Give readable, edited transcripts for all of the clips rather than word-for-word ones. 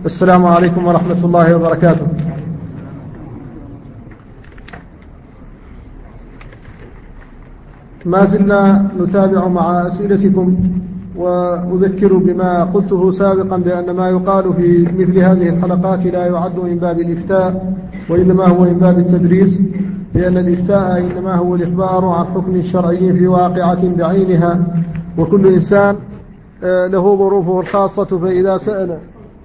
السلام عليكم ورحمة الله وبركاته. ما زلنا نتابع مع أسئلتكم، وأذكر بما قلته سابقا بأن ما يقال في مثل هذه الحلقات لا يعد من باب الإفتاء، وإنما هو من باب التدريس، لأن الإفتاء إنما هو الإخبار عن حكم شرعي في واقعة بعينها، وكل إنسان له ظروفه الخاصة، فإذا سأل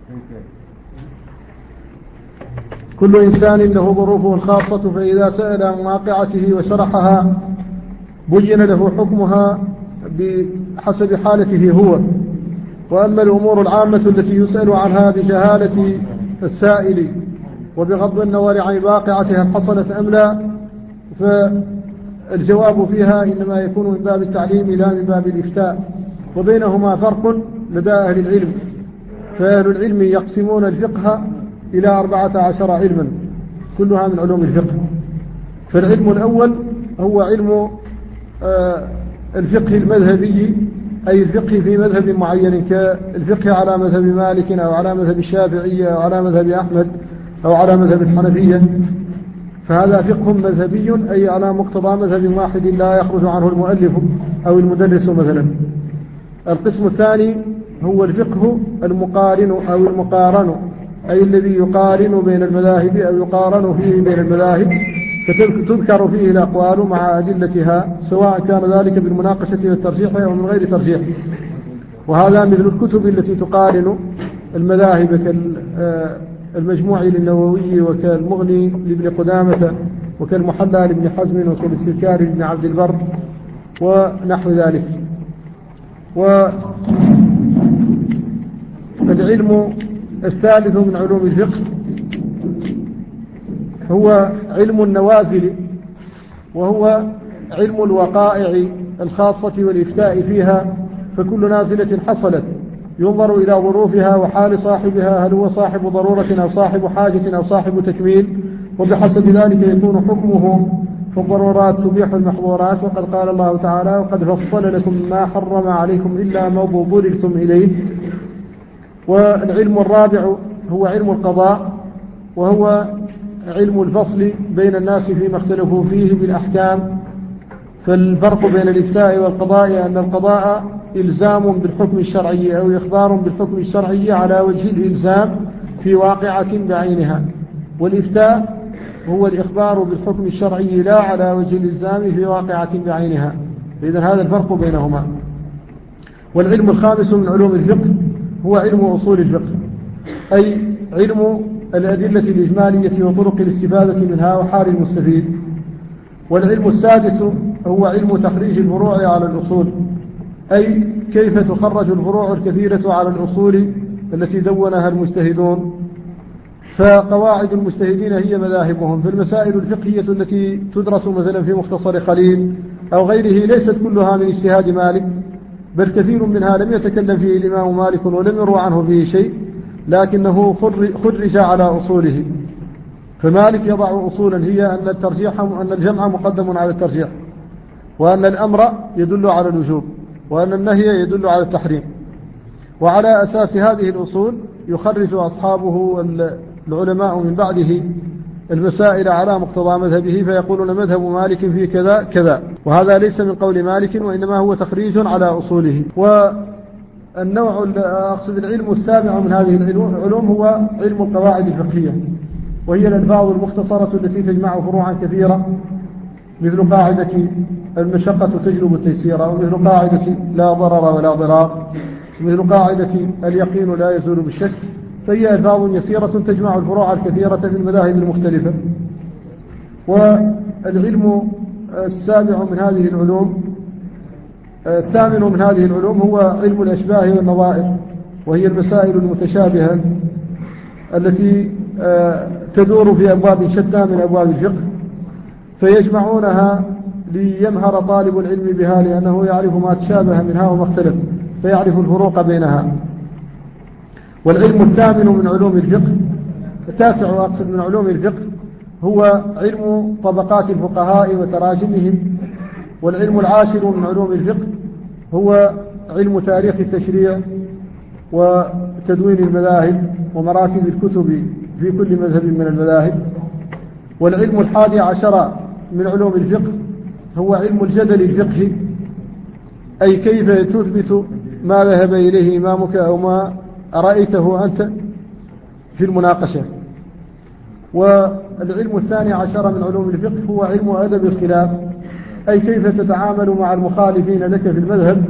كل إنسان له ظروفه الخاصة فإذا سأل عن واقعته وشرحها بين له حكمها بحسب حالته هو. وأما الأمور العامة التي يسأل عنها بجهالة السائل وبغض النظر عن واقعتها حصلت أم لا، فالجواب فيها إنما يكون من باب التعليم لا من باب الإفتاء، وبينهما فرق لدى أهل العلم. فأهل العلم يقسمون الفقه إلى 14 علما، كلها من علوم الفقه. فالعلم الأول هو علم الفقه المذهبي، أي الفقه في مذهب معين، كالفقه على مذهب مالك أو على مذهب الشافعية أو على مذهب أحمد أو على مذهب الحنفية، فهذا فقه مذهبي، أي على مقتضى مذهب واحد لا يخرج عنه المؤلف أو المدرس مثلا. القسم الثاني هو الفقه المقارن أو المقارن، أي الذي يقارن بين المذاهب أو يقارن فيه بين المذاهب، فتذكر فيه الأقوال مع أدلتها، سواء كان ذلك بالمناقشة والترجيح أو من غير ترجيح. وهذا مثل الكتب التي تقارن المذاهب، كالمجموع للنووي، وكالمغني لابن قدامة، وكالمحلى لابن حزم، وكالاستذكار لابن عبد البر، ونحو ذلك. والعلم الثالث من علوم الفقه هو علم النوازل، وهو علم الوقائع الخاصة والإفتاء فيها. فكل نازلة حصلت ينظر إلى ظروفها وحال صاحبها، هل هو صاحب ضرورة أو صاحب حاجة أو صاحب تكميل، وبحسب ذلك يكون حكمه. فالضرورات تبيح المحظورات، وقد قال الله تعالى: وقد فصل لكم ما حرم عليكم إلا ما اضطررتم إليه. والعلم الرابع هو علم القضاء، وهو علم الفصل بين الناس فيما اختلفوا فيه بالأحكام. فالفرق بين الإفتاء والقضاء أن القضاء إلزام بالحكم الشرعي أو إخبار بالحكم الشرعي على وجه الإلزام في واقعة بعينها، والإفتاء هو الإخبار بالحكم الشرعي لا على وجه الإلزام في واقعة بعينها. فإذا هذا الفرق بينهما. والعلم الخامس من علوم الفقه هو علم أصول الفقه، أي علم الأدلة الإجمالية وطرق الاستفادة منها وحال المستفيد. والعلم السادس هو علم تخريج الفروع على الأصول، أي كيف تخرج الفروع الكثيرة على الأصول التي دونها المجتهدون. فقواعد المجتهدين هي مذاهبهم. في المسائل الفقهية التي تدرس مثلا في مختصر خليل أو غيره ليست كلها من اجتهاد مالك، بل كثير منها لم يتكلم فيه الإمام مالك ولم يروى عنه فيه شيء، لكنه خرج على أصوله. فمالك يضع أصولا هي أن الجمع مقدم على الترجيح، وأن الأمر يدل على الوجوب، وأن النهي يدل على التحريم. وعلى أساس هذه الأصول يخرج أصحابه العلماء من بعده المسائل على مقتضى مذهبه، فيقولون مذهب مالك في كذا كذا، وهذا ليس من قول مالك، وإنما هو تخريج على أصوله. والنوع أقصد العلم السابع من هذه العلوم هو علم القواعد الفقهية، وهي الألفاظ المختصرة التي تجمع فروعا كثيرة، مثل قاعدة المشقة تجلب التيسير، ومثل قاعدة لا ضرر ولا ضرار، مثل قاعدة اليقين لا يزول بالشك. فهي ألفاظ يسيرة تجمع الفروع الكثيرة في المذاهب المختلفة. والعلم السابع من هذه العلوم، الثامن من هذه العلوم، هو علم الأشباه والنظائر، وهي المسائل المتشابهة التي تدور في أبواب شتى من أبواب الفقه، فيجمعونها ليمهر طالب العلم بها، لأنه يعرف ما تشابه منها وما اختلف، فيعرف الفروق بينها. والعلم الثامن من علوم الفقه، التاسع أقصد من علوم الفقه، هو علم طبقات الفقهاء وتراجمهم. والعلم العاشر من علوم الفقه هو علم تاريخ التشريع، وتدوين المذاهب ومراتب الكتب في كل مذهب من المذاهب. والعلم 11 من علوم الفقه هو علم الجدل الفقهي، أي كيف تثبت ما ذهب إليه إمامك أو ما رأيته أنت في المناقشة. والعلم 12 من علوم الفقه هو علم أدب الخلاف، أي كيف تتعامل مع المخالفين لك في المذهب،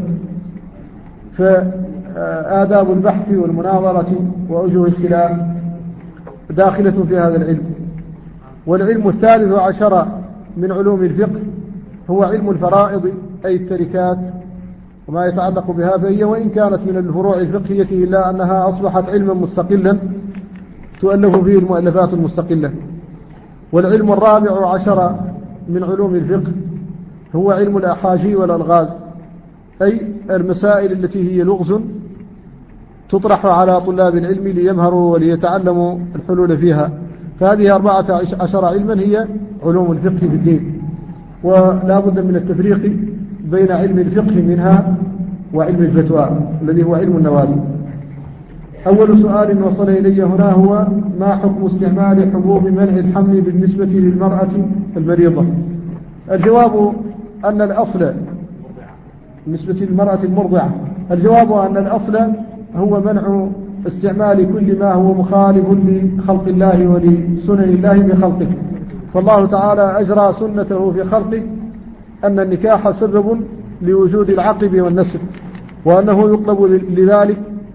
فآداب البحث والمناظرة وأوجه الخلاف داخلة في هذا العلم. والعلم 13 من علوم الفقه هو علم الفرائض، أي التركات وما يتعلق بها، فهي وإن كانت من الفروع الفقهية إلا أنها أصبحت علما مستقلا تؤلف فيه المؤلفات المستقلة. والعلم 14 من علوم الفقه هو علم الأحاجي والألغاز، أي المسائل التي هي لغز تطرح على طلاب العلم ليمهروا وليتعلموا الحلول فيها. فهذه 14 علما هي علوم الفقه في الدين، ولا بد من التفريق بين علم الفقه منها وعلم الفتوى الذي هو علم النوازل. أول سؤال وصل إلي هنا هو: ما حكم استعمال حبوب منع الحمل بالنسبة للمرأة المريضة؟ الجواب أن الأصل بالنسبة للمرأة المرضعة، الجواب أن الأصل هو منع استعمال كل ما هو مخالف لخلق الله ولسنن الله بخلقه. فالله تعالى أجرى سنته في خلقه أن النكاح سبب لوجود العقب والنسل، وأنه يطلب لذلك،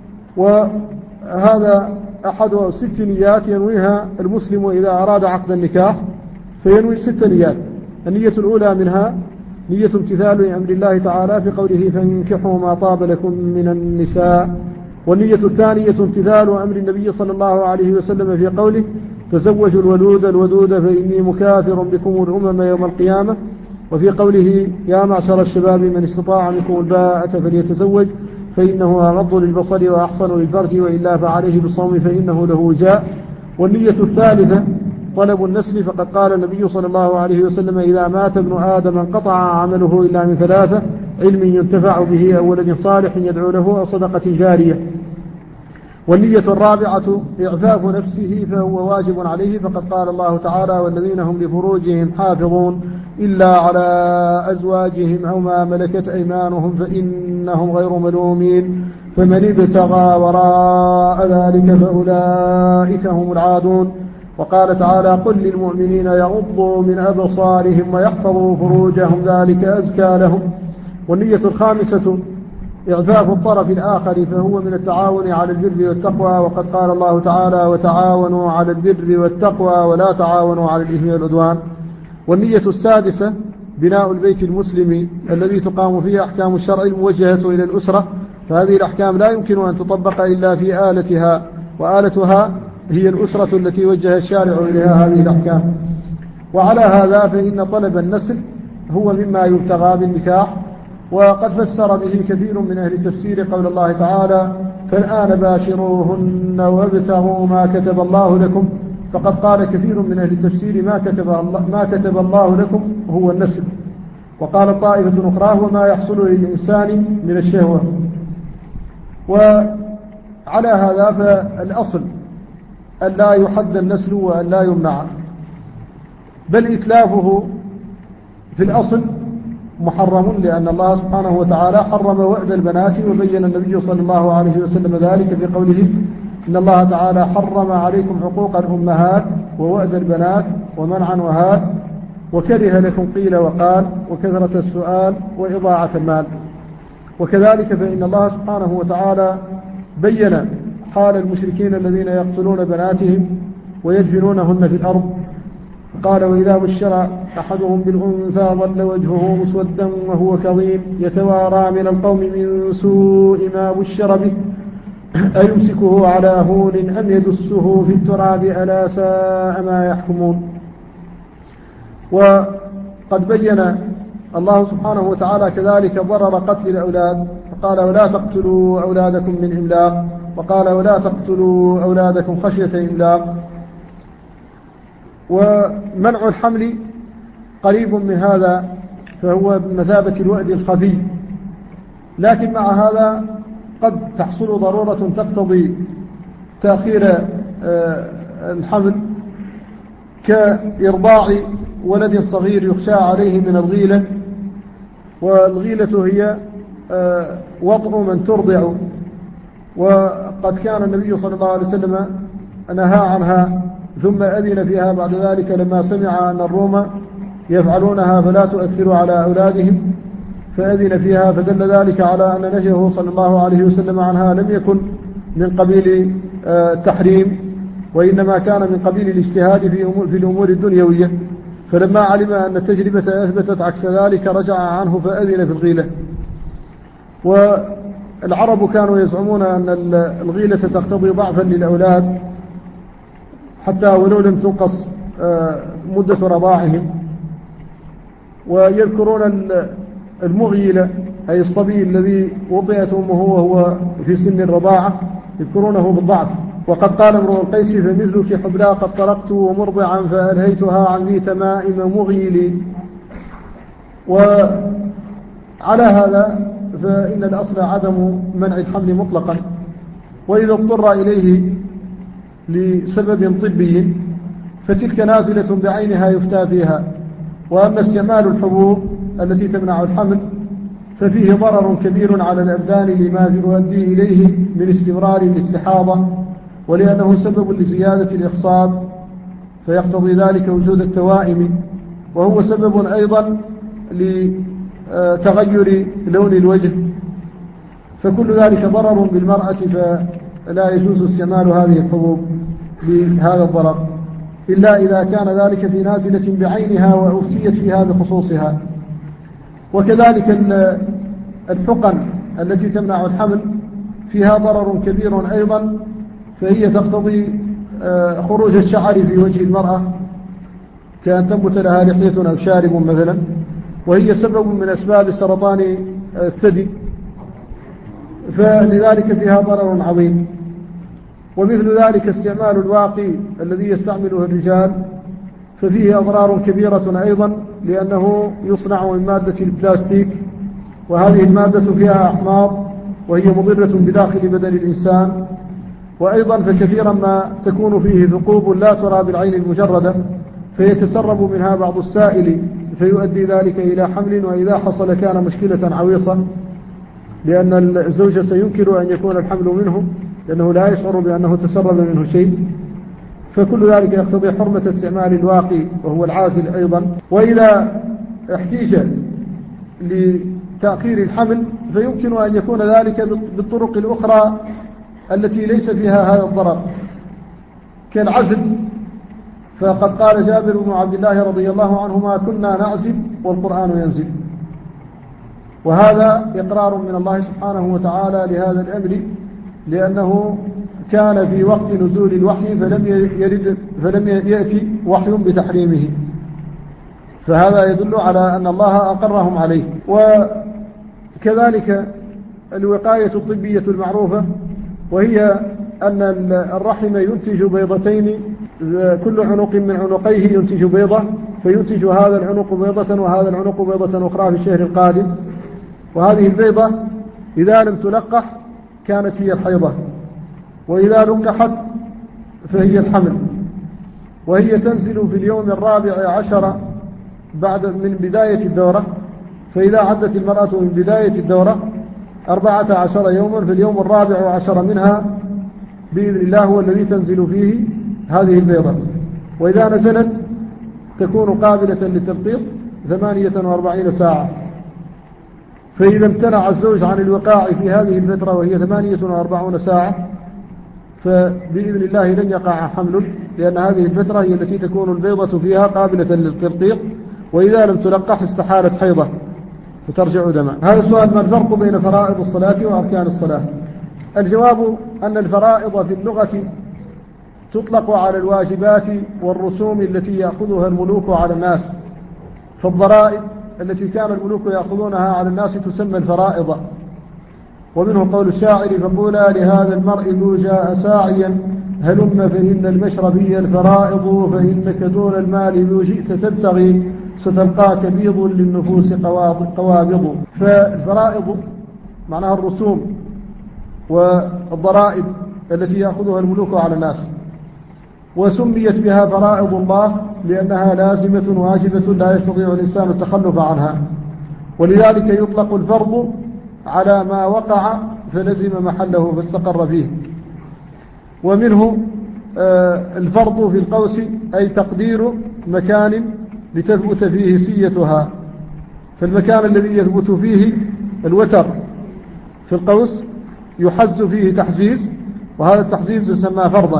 وهذا أحد 6 نيات ينويها المسلم إذا أراد عقد النكاح، فينوي 6 نيات. النية الأولى منها نية امتثال أمر الله تعالى في قوله: فانكحوا ما طاب لكم من النساء. والنية الثانية امتثال أمر النبي صلى الله عليه وسلم في قوله: تزوجوا الودود فإني مكاثر بكم الأمم يوم القيامة. وفي قوله: يا معشر الشباب من استطاع منكم الباءة فليتزوج فإنه أغض للبصر وأحصن للفرج وإلا فعليه بالصوم فإنه له وجاء. والنية الثالثة طلب النسل، فقد قال النبي صلى الله عليه وسلم: إذا مات ابن آدم انقطع عمله إلا من 3: علم ينتفع به أو ولد صالح يدعو له أو صدقة جارية. والنية الرابعة إعفاف نفسه، فهو واجب عليه، فقد قال الله تعالى: والذين هم لفروجهم حافظون إلا على أزواجهم أو ما ملكت أيمانهم فإنهم غير ملومين، فمن ابتغى وراء ذلك فأولئك هم العادون. وقال تعالى: قل للمؤمنين يغضوا من أبصارهم ويحفظوا فروجهم ذلك أزكى لهم. والنية الخامسة إعفاف الطرف الآخر، فهو من التعاون على البر والتقوى، وقد قال الله تعالى: وتعاونوا على البر والتقوى ولا تعاونوا على الإثم والعدوان. والنية السادسة بناء البيت المسلم الذي تقام فيه أحكام الشرع الموجهة إلى الأسرة، فهذه الأحكام لا يمكن أن تطبق إلا في آلتها، وآلتها هي الأسرة التي وجه الشارع إليها هذه الأحكام. وعلى هذا فإن طلب النسل هو مما يبتغى بالنكاح، وقد فسر به كثير من أهل التفسير قول الله تعالى: فالآن باشروهن وابتغوا ما كتب الله لكم. فقد قال كثير من أهل التفسير ما كتب الله لكم هو النسل. وقال طائفة أخرى: هو ما يحصل للإنسان من الشهوة. وعلى هذا فالأصل أن لا يحد النسل وأن لا يمنع، بل إتلافه في الأصل محرم، لأن الله سبحانه وتعالى حرم وأد البنات، وبين النبي صلى الله عليه وسلم ذلك في قوله: إن الله تعالى حرم عليكم حقوق الأمهات ووأد البنات ومنعا وهات، وكره لكم قيل وقال وكثرة السؤال وإضاعة المال. وكذلك فإن الله سبحانه وتعالى بين حال المشركين الذين يقتلون بناتهم ويدفنونهن في الأرض، قال: وإذا بشر أحدهم بالأنثى ظل وجهه مسودا وهو كظيم يتوارى من القوم من سوء ما بشر به أيمسكه على هون أم يدسه في التراب ألا ساء ما يحكمون. وقد بين الله سبحانه وتعالى كذلك ضرر قتل الأولاد، فقال: ولا تقتلوا أولادكم من إملاق، وقال: ولا تقتلوا أولادكم خشية إملاق. ومنع الحمل قريب من هذا، فهو بمثابة الوأد الخفي، لكن مع هذا قد تحصل ضرورة تقتضي تأخير الحمل كإرضاع ولد صغير يخشى عليه من الغيلة، والغيلة هي وطء من ترضع، وقد كان النبي صلى الله عليه وسلم نهى عنها ثم أذن فيها بعد ذلك لما سمع أن الروم يفعلونها فلا تؤثر على أولادهم فأذن فيها، فدل ذلك على أن نهيه صلى الله عليه وسلم عنها لم يكن من قبيل التحريم، وإنما كان من قبيل الاجتهاد في الأمور الدنيوية، فلما علم أن التجربة أثبتت عكس ذلك رجع عنه فأذن في الغيلة. والعرب كانوا يزعمون أن الغيلة تقتضي ضعفا للأولاد حتى ولو لم تنقص مدة رضاعهم، ويذكرون المغيلة أي الصبي الذي وطئت أمه وهو في سن الرضاعة يذكرونه بالضعف. وقد قال امرؤ القيس فمثلك حبلا قد طرقت ومرضعا فألهيتها عن ذي تمائم مغيلي. وعلى هذا فإن الأصل عدم منع الحمل مطلقا، وإذا اضطر إليه لسبب طبي فتلك نازلة بعينها يفتى فيها. وأما استعمال الحبوب التي تمنع الحمل ففيه ضرر كبير على الأبدان لما يؤدي إليه من استمرار الاستحاضة، ولأنه سبب لزيادة الإخصاب فيقتضي ذلك وجود التوائم، وهو سبب أيضا لتغير لون الوجه، فكل ذلك ضرر بالمرأة، فلا يجوز استعمال هذه الحبوب لهذا الضرر إلا إذا كان ذلك في نازلة بعينها وأفتيت فيها بخصوصها. وكذلك الحقن التي تمنع الحمل فيها ضرر كبير أيضا، فهي تقتضي خروج الشعر في وجه المرأة كأن تنبت لها لحية أو شارب مثلا، وهي سبب من أسباب سرطان الثدي، فلذلك فيها ضرر عظيم. ومثل ذلك استعمال الواقي الذي يستعمله الرجال ففيه أضرار كبيرة أيضا، لأنه يصنع من مادة البلاستيك، وهذه المادة فيها أحماض وهي مضرة بداخل بدن الإنسان. وأيضا فكثيرا ما تكون فيه ثقوب لا ترى بالعين المجردة فيتسرب منها بعض السائل فيؤدي ذلك إلى حمل، وإذا حصل كان مشكلة عويصة، لأن الزوج سينكر أن يكون الحمل منه لأنه لا يشعر بأنه تسرب منه شيء، فكل ذلك يقتضي حرمة استعمال الواقي وهو العازل أيضا. وإذا احتيج لتأخير الحمل فيمكن أن يكون ذلك بالطرق الأخرى التي ليس فيها هذا الضرر كالعزل، فقد قال جابر بن عبد الله رضي الله عنهما كنا نعزل والقرآن ينزل، وهذا إقرار من الله سبحانه وتعالى لهذا الأمر، لأنه كان في وقت نزول الوحي فلم يأتي وحي بتحريمه، فهذا يدل على أن الله أقرهم عليه. وكذلك الوقاية الطبية المعروفة، وهي أن الرحم ينتج بيضتين، كل عنق من عنقيه ينتج بيضة، فينتج هذا العنق بيضة وهذا العنق بيضة أخرى في الشهر القادم، وهذه البيضة إذا لم تلقح كانت هي الحيضة، وإذا لقحت فهي الحمل، وهي تنزل في اليوم 14 من بداية الدورة، فإذا عدت المرأة من بداية الدورة 14 يوما في اليوم 14 منها بإذن الله هو الذي تنزل فيه هذه البيضة، وإذا نزلت تكون قابلة للتبقيق 48 ساعة. فإذا امتنع الزوج عن الوقاع في هذه الفترة وهي 48 ساعة فبإذن الله لن يقع حمل، لأن هذه الفترة هي التي تكون البيضة فيها قابلة للتبقيق، وإذا لم تلقح استحالت حيضة فترجع دما. هذا السؤال: ما الفرق بين فرائض الصلاة وأركان الصلاة؟ الجواب أن الفرائض في اللغة تطلق على الواجبات والرسوم التي يأخذها الملوك على الناس، فالضرائب التي كان الملوك يأخذونها على الناس تسمى الفرائض. ومنه قول الشاعر: فقولا لهذا المرء ذو جاء ساعيا هلم فإن المشربي الفرائض، فإنك دون المال ذو جئت تبتغي ستلقاك بيض للنفوس قوابض. فالفرائض معناها الرسوم والضرائب التي يأخذها الملوك على الناس. وسميت بها فرائض الله لأنها لازمة واجبة لا يستطيع الإنسان التخلف عنها، ولذلك يطلق الفرض على ما وقع فلزم محله فاستقر فيه. ومنه الفرض في القوس أي تقدير مكان لتثبت فيه سيتها، فالمكان الذي يثبت فيه الوتر في القوس يحز فيه تحزيز، وهذا التحزيز يسمى فرضا.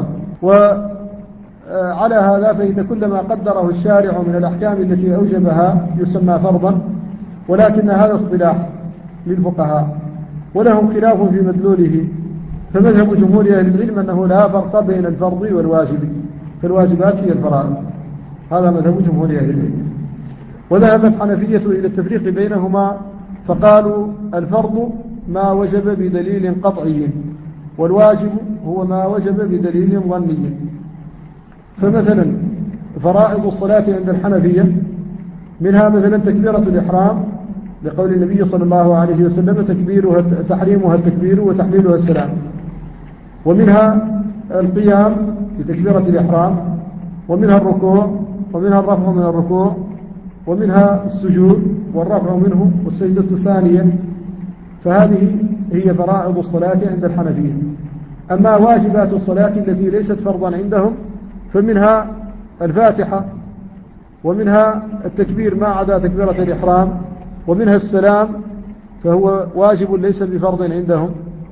وعلى هذا فإن كل ما قدره الشارع من الأحكام التي أوجبها يسمى فرضا، ولكن هذا اصطلاح للفقهاء وله خلاف في مدلوله. فمذهب جمهور أهل العلم أنه لا فرق بين الفرض والواجب، فالواجبات هي الفرائض، هذا مذهب جمهور أهل العلم. وذهبت الحنفية إلى التفريق بينهما فقالوا الفرض ما وجب بدليل قطعي، والواجب هو ما وجب بدليل ظني. فمثلا فرائض الصلاة عند الحنفية منها مثلا تكبيرة الإحرام لقول النبي صلى الله عليه وسلم تحريمها التكبير وتحليلها السلام، ومنها القيام بتكبيرة الإحرام، ومنها الركوع، ومنها الرفع من الركوع، ومنها السجود والرفع منه والسجدة الثانية. فهذه هي فرائض الصلاة عند الحنفية. أما واجبات الصلاة التي ليست فرضا عندهم فمنها الفاتحة، ومنها التكبير ما عدا تكبيرة الإحرام، ومنها السلام فهو واجب ليس بفرض عندهم.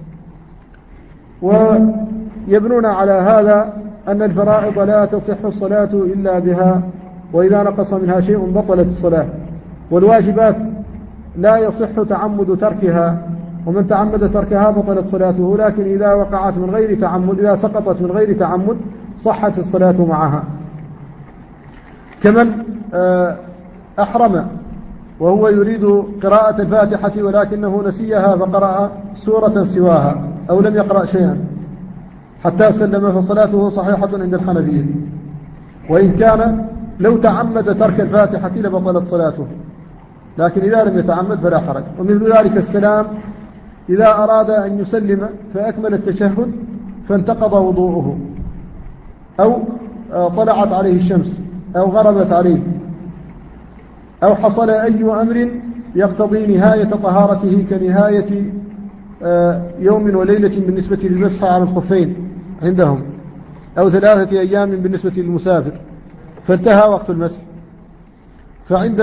ويبنون على هذا أن الفرائض لا تصح الصلاة إلا بها، وإذا نقص منها شيء بطلت الصلاة. والواجبات لا يصح تعمد تركها، ومن تعمد تركها بطلت صلاته، لكن إذا وقعت من غير تعمد، إذا سقطت من غير تعمد صحت الصلاة معها. كمن أحرم وهو يريد قراءة الفاتحة ولكنه نسيها فقرأ سورة سواها أو لم يقرأ شيئا حتى سلم فصلاته صحيحة عند الحنفية، وإن كان لو تعمد ترك الفاتحة لبطلت صلاته، لكن إذا لم يتعمد فلا حرج. ومثل ذلك السلام إذا أراد أن يسلم فأكمل التشهد فانتقض وضوءه، أو طلعت عليه الشمس أو غربت عليه، أو حصل أي أمر يقتضي نهاية طهارته كنهاية يوم وليلة بالنسبة للمسح على الخفين عندهم، أو 3 أيام بالنسبة للمسافر، فانتهى وقت المسح. فعند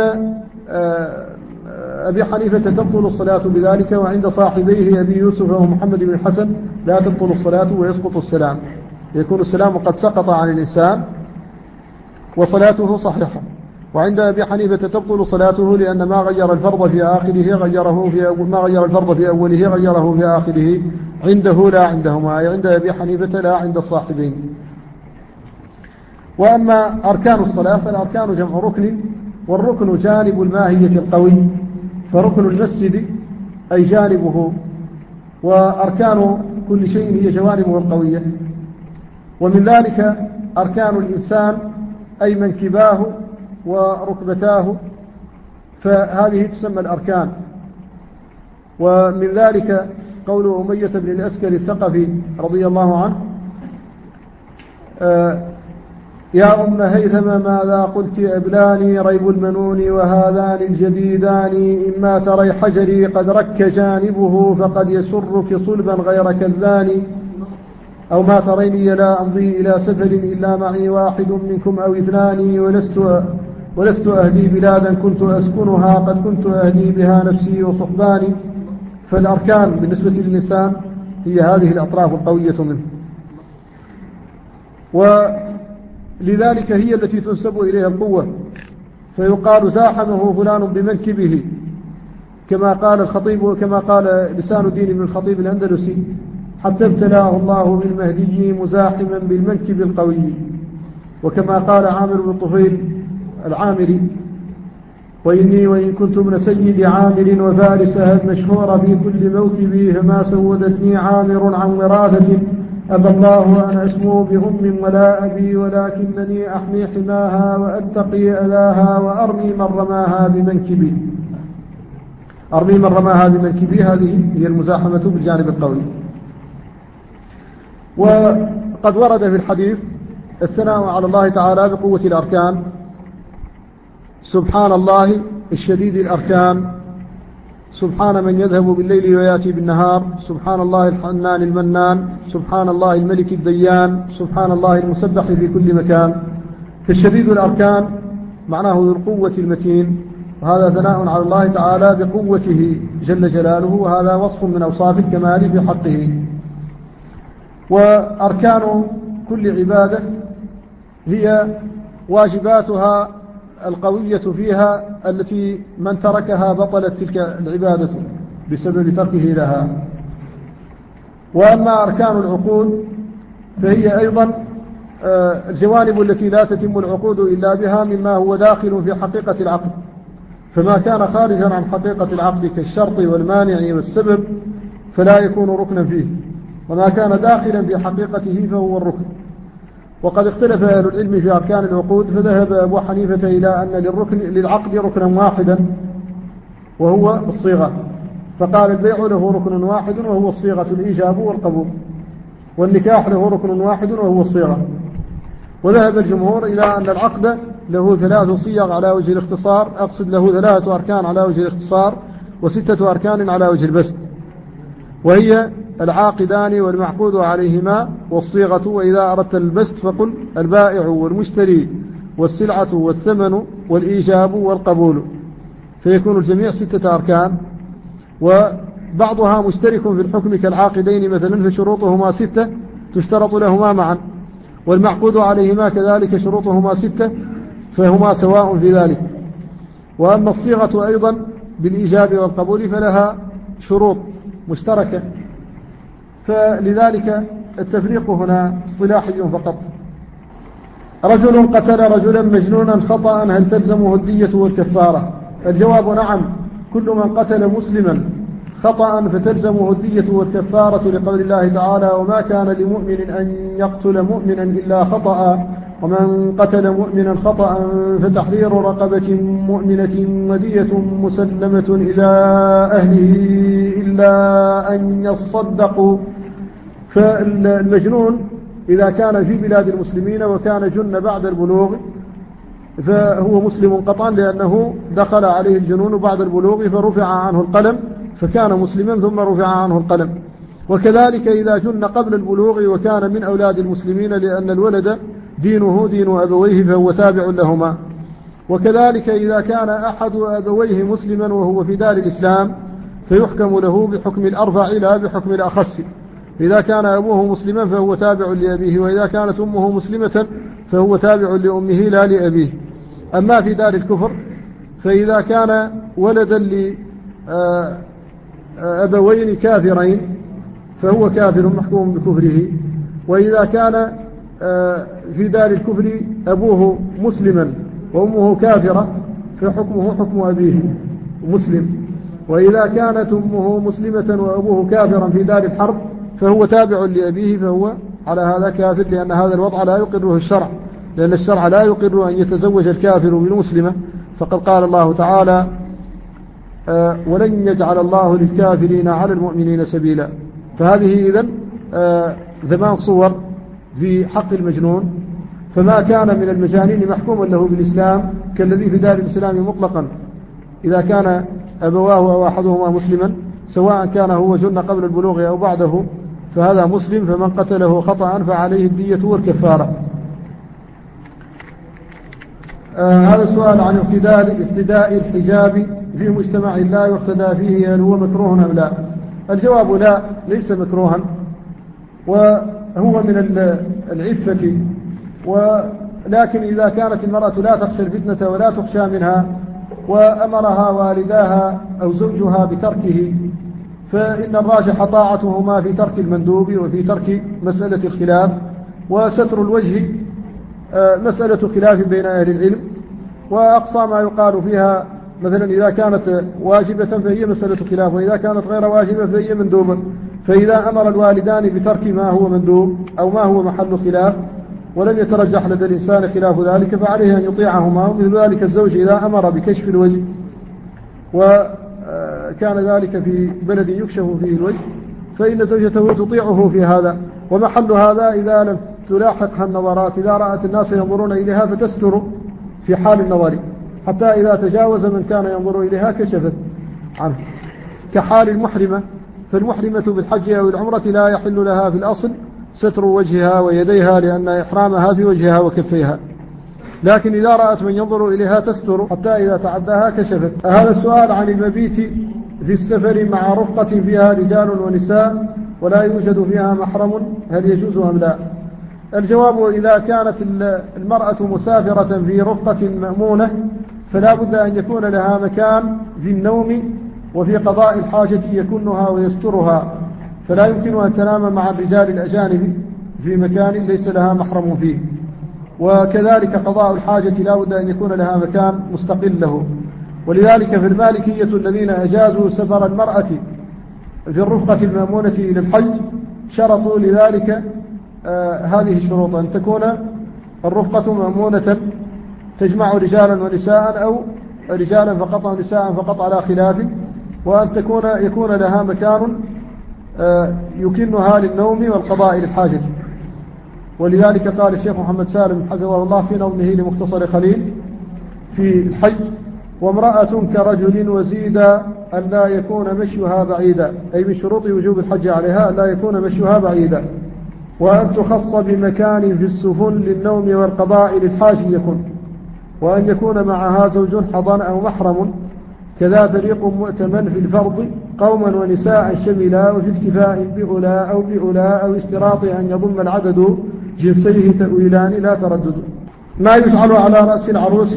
أبي حنيفة تبطل الصلاة بذلك، وعند صاحبيه أبي يوسف ومحمد بن الحسن لا تبطل الصلاة ويسقط السلام، يكون السلام قد سقط عن الإنسان وصلاته صحيحة. وعند أبي حنيفة تبطل صلاته لأن ما غير الفرض في آخره ما غير الفرض في أوله غيره في آخره، عنده لا عندهما، عند أبي حنيفة لا عند الصاحبين. وأما أركان الصلاة فالأركان جمع ركن، والركن جانب الماهية القوي، فركن المسجد أي جانبه، وأركان كل شيء هي جوانبه القوية. ومن ذلك أركان الإنسان أي منكباه وركبتاه، فهذه تسمى الأركان. ومن ذلك قول أمية بن الأسكر الثقفي رضي الله عنه: يا أم هيثم ماذا قلت أبلاني ريب المنون وهذان الجديدان، إما تري حجري قد رك جانبه فقد يسرك صلبا غير كذان، أو ما تريني لا أمضي إلى سفر إلا معي واحد منكم أو 2، ولست أهدي بلادا كنت أسكنها قد كنت أهدي بها نفسي وصحباني. فالأركان بالنسبة للإنسان هي هذه الأطراف القوية منه، ولذلك هي التي تنسب إليها القوة، فيقال زاحمه فلان بمنكبه، كما قال لسان الدين بن الخطيب الأندلسي: حتى ابتلاه الله بالمهدي مزاحما بالمنكب القوي. وكما قال عامر بن طفيل العامري: وإني وإن كنت من سيد عامر وفارسها المشهور في كل موكبي، فما سودتني عامر عن وراثة، أبى الله أن أسمو بأم ولا أبي، ولكنني أحمي حماها وأتقي أذاها، وأرمي من رماها بمنكبي. هذه هي المزاحمة بالجانب القوي. وقد ورد في الحديث الثناء على الله تعالى بقوة الأركان: سبحان الله الشديد الأركان، سبحان من يذهب بالليل ويأتي بالنهار، سبحان الله الحنان المنان، سبحان الله الملك الديان، سبحان الله المسبح في كل مكان. فالشديد الأركان معناه ذو القوة المتين، وهذا ثناء على الله تعالى بقوته جل جلاله، وهذا وصف من أوصاف الكمال في حقه. وأركان كل عبادة هي واجباتها القوية فيها التي من تركها بطلت تلك العبادة بسبب تركه لها. وأما أركان العقود فهي أيضا الجوانب التي لا تتم العقود إلا بها مما هو داخل في حقيقة العقد، فما كان خارجا عن حقيقة العقد كالشرط والمانع والسبب فلا يكون ركنا فيه، وما كان داخلا في حقيقته فهو الركن. وقد اختلف أهل العلم في أركان العقود، فذهب أبو حنيفة إلى أن للعقد ركنا واحدا وهو الصيغة، فقال البيع له ركن واحد وهو الصيغة الإيجاب والقبول، والنكاح له ركن واحد وهو الصيغة. وذهب الجمهور إلى أن العقد له 3 صيغ على وجه الاختصار، أقصد له 3 أركان على وجه الاختصار و6 أركان على وجه البسط، وهي العاقدان والمعقود عليهما والصيغة. وإذا أردت البسط فقل البائع والمشتري والسلعة والثمن والإيجاب والقبول، فيكون الجميع 6 أركان، وبعضها مشترك في الحكم كالعاقدين مثلا فشروطهما 6 تشترط لهما معا، والمعقود عليهما كذلك شروطهما 6 فهما سواء في ذلك. وأما الصيغة أيضا بالإيجاب والقبول فلها شروط مشتركة، فلذلك التفريق هنا اصطلاحي فقط. رجل قتل رجلا مجنونا خطأ هل تلزمه الدية والكفارة؟ الجواب نعم، كل من قتل مسلما خطأ فتلزمه الدية والكفارة، لقول الله تعالى: وما كان لمؤمن أن يقتل مؤمنا إلا خطأ، ومن قتل مؤمنا خطأ فتحرير رقبة مؤمنة ودية مسلمة إلى أهله إلا أن يصدقوا. فالمجنون إذا كان في بلاد المسلمين وكان جن بعد البلوغ فهو مسلم قطعا، لأنه دخل عليه الجنون بعد البلوغ فرفع عنه القلم فكان مسلما ثم رفع عنه القلم. وكذلك إذا جن قبل البلوغ وكان من أولاد المسلمين، لأن الولد دينه دين أبويه فهو تابع لهما. وكذلك إذا كان أحد أبويه مسلما وهو في دار الإسلام فيحكم له بحكم الأرفع لا بحكم الأخص. إذا كان أبوه مسلما فهو تابع لأبيه، وإذا كانت أمه مسلمة فهو تابع لأمه لا لأبيه. أما في دار الكفر فإذا كان ولدا لأبوين كافرين فهو كافر محكوم بكفره، وإذا كان في دار الكفر أبوه مسلما وأمه كافرة فحكمه حكم أبيه مسلم، وإذا كانت أمه مسلمة وأبوه كافرا في دار الحرب فهو تابع لأبيه فهو على هذا كافر، لأن هذا الوضع لا يقره الشرع، لأن الشرع لا يقر أن يتزوج الكافر بالمسلمة، فقد قال الله تعالى: ولن يجعل الله للكافرين على المؤمنين سبيلا. فهذه إذن 8 صور في حق المجنون. فما كان من المجانين محكوما له بالإسلام كالذي في دار الإسلام مطلقا إذا كان أبواه أو أحدهما مسلما، سواء كان هو جن قبل البلوغ أو بعده فهذا مسلم، فمن قتله خطأ فعليه الدية والكفارة. هذا السؤال عن ارتداء الحجاب في مجتمع لا يرتدى فيه، هل هو مكروه أم لا؟ الجواب لا، ليس مكروها، وهو من العفة، ولكن إذا كانت المرأة لا تخشى الفتنة ولا تخشى منها وأمرها والداها أو زوجها بتركه فإن الراجح طاعتهما في ترك المندوب وفي ترك مسألة الخلاف. وستر الوجه مسألة خلاف بين أهل العلم، وأقصى ما يقال فيها مثلا إذا كانت واجبة فهي مسألة خلاف، وإذا كانت غير واجبة فهي مندوبة. فإذا أمر الوالدان بترك ما هو مندوب أو ما هو محل خلاف ولم يترجح لدى الإنسان خلاف ذلك فعليه أن يطيعهما. ومثل ذلك الزوج إذا أمر بكشف الوجه وكان ذلك في بلد يكشف فيه الوجه فإن زوجته تطيعه في هذا. ومحل هذا إذا لم تلاحقها النظرات، إذا رأت الناس ينظرون إليها فتستر في حال النظر، حتى إذا تجاوز من كان ينظر إليها كشفت عنه، كحال المحرمة. فالمحرمة بالحج أو العمرة لا يحل لها في الأصل ستر وجهها ويديها، لأن إحرامها في وجهها وكفيها، لكن إذا رأت من ينظر إليها تستر حتى إذا تعداها كشفت. هذا السؤال عن المبيت في السفر مع رفقة فيها رجال ونساء ولا يوجد فيها محرم، هل يجوز أم لا؟ الجواب: إذا كانت المرأة مسافرة في رفقة مأمونة فلا بد أن يكون لها مكان في النوم وفي قضاء الحاجة يكنها ويسترها، فلا يمكن أن تنام مع الرجال الأجانب في مكان ليس لها محرم فيه. وكذلك قضاء الحاجة لا بد أن يكون لها مكان مستقل له. ولذلك في المالكية الذين أجازوا سفر المرأة في الرفقة المأمونة إلى الحج شرطوا لذلك هذه الشروط: أن تكون الرفقة مأمونة تجمع رجالا ونساء، أو رجالا فقط ونساء فقط على خلاف، وأن يكون لها مكان يكنها للنوم والقضاء للحاجة. ولذلك قال الشيخ محمد سالم حفظه الله في نظمه لمختصر خليل في الحج: وامرأة كرجل وزيد أن لا يكون مشيها بعيدا، أي من شروط وجوب الحج عليها أن لا يكون مشيها بعيدا، وأن تخص بمكان في السفن للنوم والقضاء للحاج يكن، وأن يكون معها زوج حضن أو محرم، كذا فريق مؤتمن في الفرض قوما ونساء شملا، وفي اكتفاء بأولى أو اشتراط أن يضم العدد جنسيه تأويلان لا تردد. ما يجعل على رأس العروس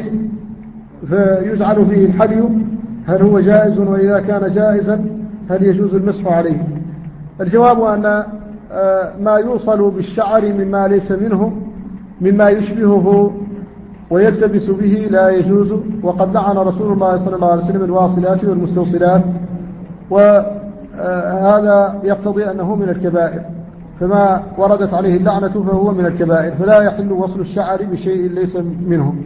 فيجعل فيه الحلي، هل هو جائز؟ وإذا كان جائزا هل يجوز المسح عليه؟ الجواب أن ما يوصل بالشعر مما ليس منه مما يشبهه ويلتبس به لا يجوز، وقد لعن رسول الله صلى الله عليه وسلم الواصلات والمستوصلات، وهذا يقتضي أنه من الكبائر، فما وردت عليه اللعنة فهو من الكبائر، فلا يحل وصل الشعر بشيء ليس منه.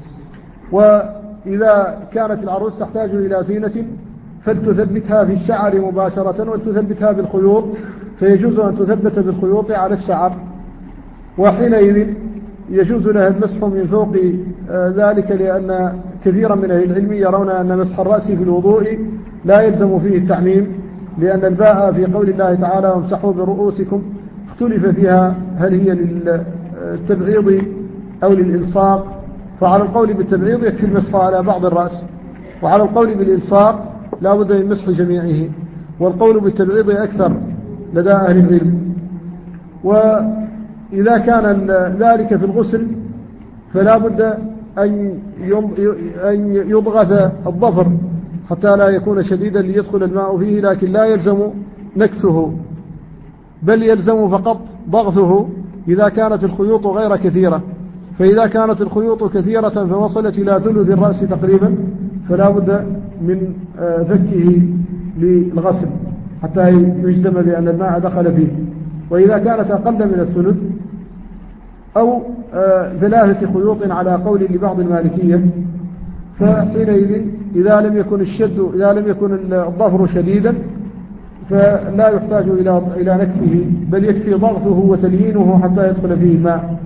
وإذا كانت العروس تحتاج إلى زينة فلتثبتها في الشعر مباشرة ولتثبتها بالخيوط، فيجوز أن تثبت بالخيوط على الشعر، وحينئذ يجوز لها المسح من فوق ذلك، لأن كثيرا من أهل العلم يرون أن مسح الرأس في الوضوء لا يلزم فيه التعميم، لأن الباء في قول الله تعالى وامسحوا برؤوسكم اختلف فيها هل هي للتبعيض أو للإلصاق، فعلى القول بالتبعيض يكفي المسح على بعض الرأس، وعلى القول بالإلصاق لا بد من مسح جميعه، والقول بالتبعيض أكثر لدى أهل العلم. وإذا كان ذلك في الغسل فلا بد أن يضغث الظفر حتى لا يكون شديدا ليدخل الماء فيه، لكن لا يلزم نكثه، بل يلزم فقط ضغثه إذا كانت الخيوط غير كثيرة. فإذا كانت الخيوط كثيرة فوصلت إلى ثلث الرأس تقريبا فلا بد من فكه للغسل حتى يجزم بأن الماء دخل فيه. وإذا كانت أقل من الثلث أو 3 خيوط على قول لبعض المالكية، فحينئذ إذا لم يكن الظفر شديدا فلا يحتاج إلى نكثه، بل يكفي ضغطه وتليينه حتى يدخل فيه الماء.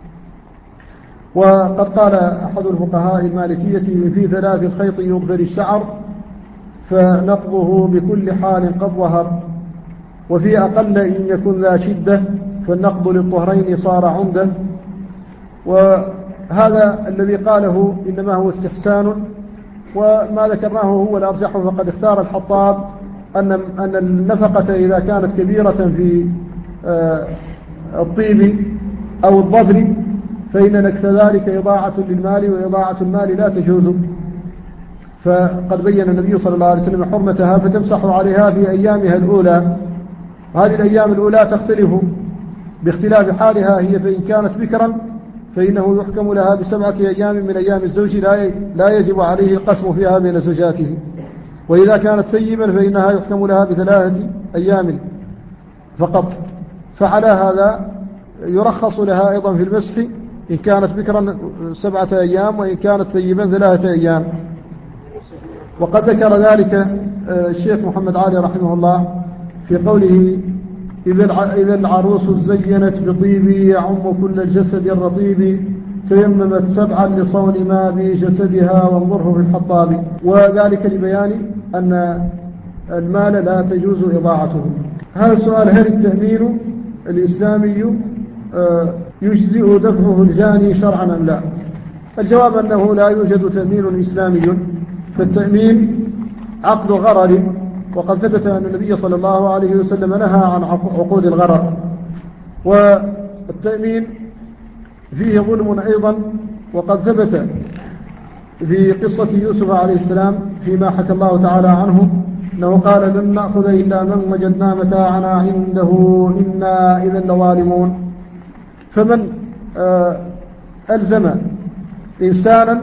وقد قال أحد الفقهاء المالكية في 3 الخيط يظهر الشعر فنقضه بكل حال قد ظهر، وفي أقل إن يكن ذا شدة فالنقض للطهرين صار عمدا. وهذا الذي قاله إنما هو استحسان، وما ذكرناه هو الأرجح، فقد اختار الحطاب أن النفقة إذا كانت كبيرة في الطيب أو الظفر فإن نكث ذلك إضاعة للمال، وإضاعة المال لا تجوز. فقد بين النبي صلى الله عليه وسلم حرمتها فتمسح عليها في أيامها الأولى. هذه الأيام الأولى تختلف باختلاف حالها هي، فإن كانت بكرا فإنه يحكم لها ب7 أيام من أيام الزوج لا يجب عليه القسم فيها بين زوجاته، وإذا كانت ثيبا فإنها يحكم لها ب3 أيام فقط. فعلى هذا يرخص لها أيضا في المسح إن كانت بكرا 7 أيام، وإن كانت ثيبا 3 أيام. وقد ذكر ذلك الشيخ محمد علي رحمه الله في قوله إذا العروس زينت بطيبي يعم كل الجسد الرطيب تيممت سبعا لصون ما بجسدها وانظره في الحطاب. وذلك لبيان أن المال لا تجوز إضاعته. هذا السؤال: هل التأمين الإسلامي يجزئ دفعه الجاني شرعا أم لا؟ الجواب أنه لا يوجد تأمين إسلامي، فالتأمين عقد غرر، وقد ثبت أن النبي صلى الله عليه وسلم نهى عن عقود الغرر. والتأمين فيه ظلم أيضا، وقد ثبت في قصة يوسف عليه السلام فيما حكى الله تعالى عنه أنه قال: لن نأخذ إلا من وجدنا متاعنا عنده إنا إذا لظالمون. فمن ألزم إنسانا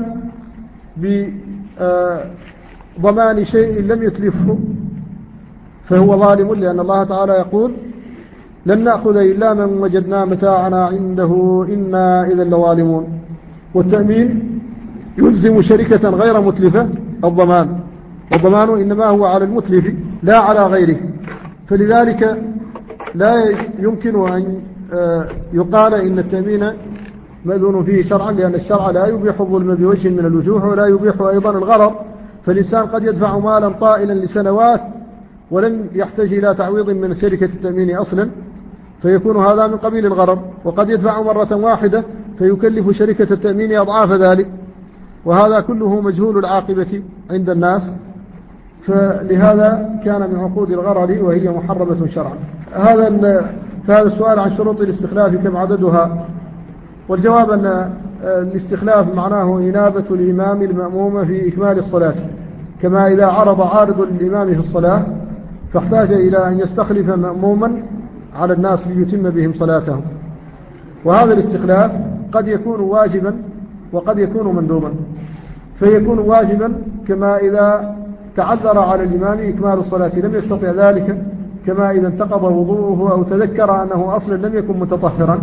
بضمان شيء لم يتلفه فهو ظالم، لأن الله تعالى يقول: لن نأخذ إلا من وجدنا متاعنا عنده إنا إذا لظالمون. والتأمين يلزم شركة غير متلفة الضمان، والضمان إنما هو على المتلف لا على غيره. فلذلك لا يمكن أن يقال إن التأمين مأذون فيه شرعا، لأن الشرع لا يبيح الظلم بوجه من الوجوه، ولا يبيح أيضا الغرر. فالإنسان قد يدفع مالا طائلا لسنوات ولم يحتاج إلى تعويض من شركة التأمين أصلا، فيكون هذا من قبيل الغرر. وقد يدفع مرة واحدة فيكلف شركة التأمين أضعاف ذلك، وهذا كله مجهول العاقبة عند الناس، فلهذا كان من عقود الغرر وهي محرمة شرعا. فهذا السؤال عن شروط الاستخلاف كم عددها؟ والجواب أن الاستخلاف معناه إنابة الإمام المأموم في إكمال الصلاة، كما إذا عرض عارض للإمام في الصلاة فاحتاج إلى أن يستخلف مأموما على الناس ليتم بهم صلاتهم. وهذا الاستخلاف قد يكون واجبا وقد يكون مندوبا. فيكون واجبا كما إذا تعذر على الإمام إكمال الصلاة لم يستطع ذلك، كما إذا انتقض وضوءه أو تذكر أنه أصلا لم يكن متطهرا،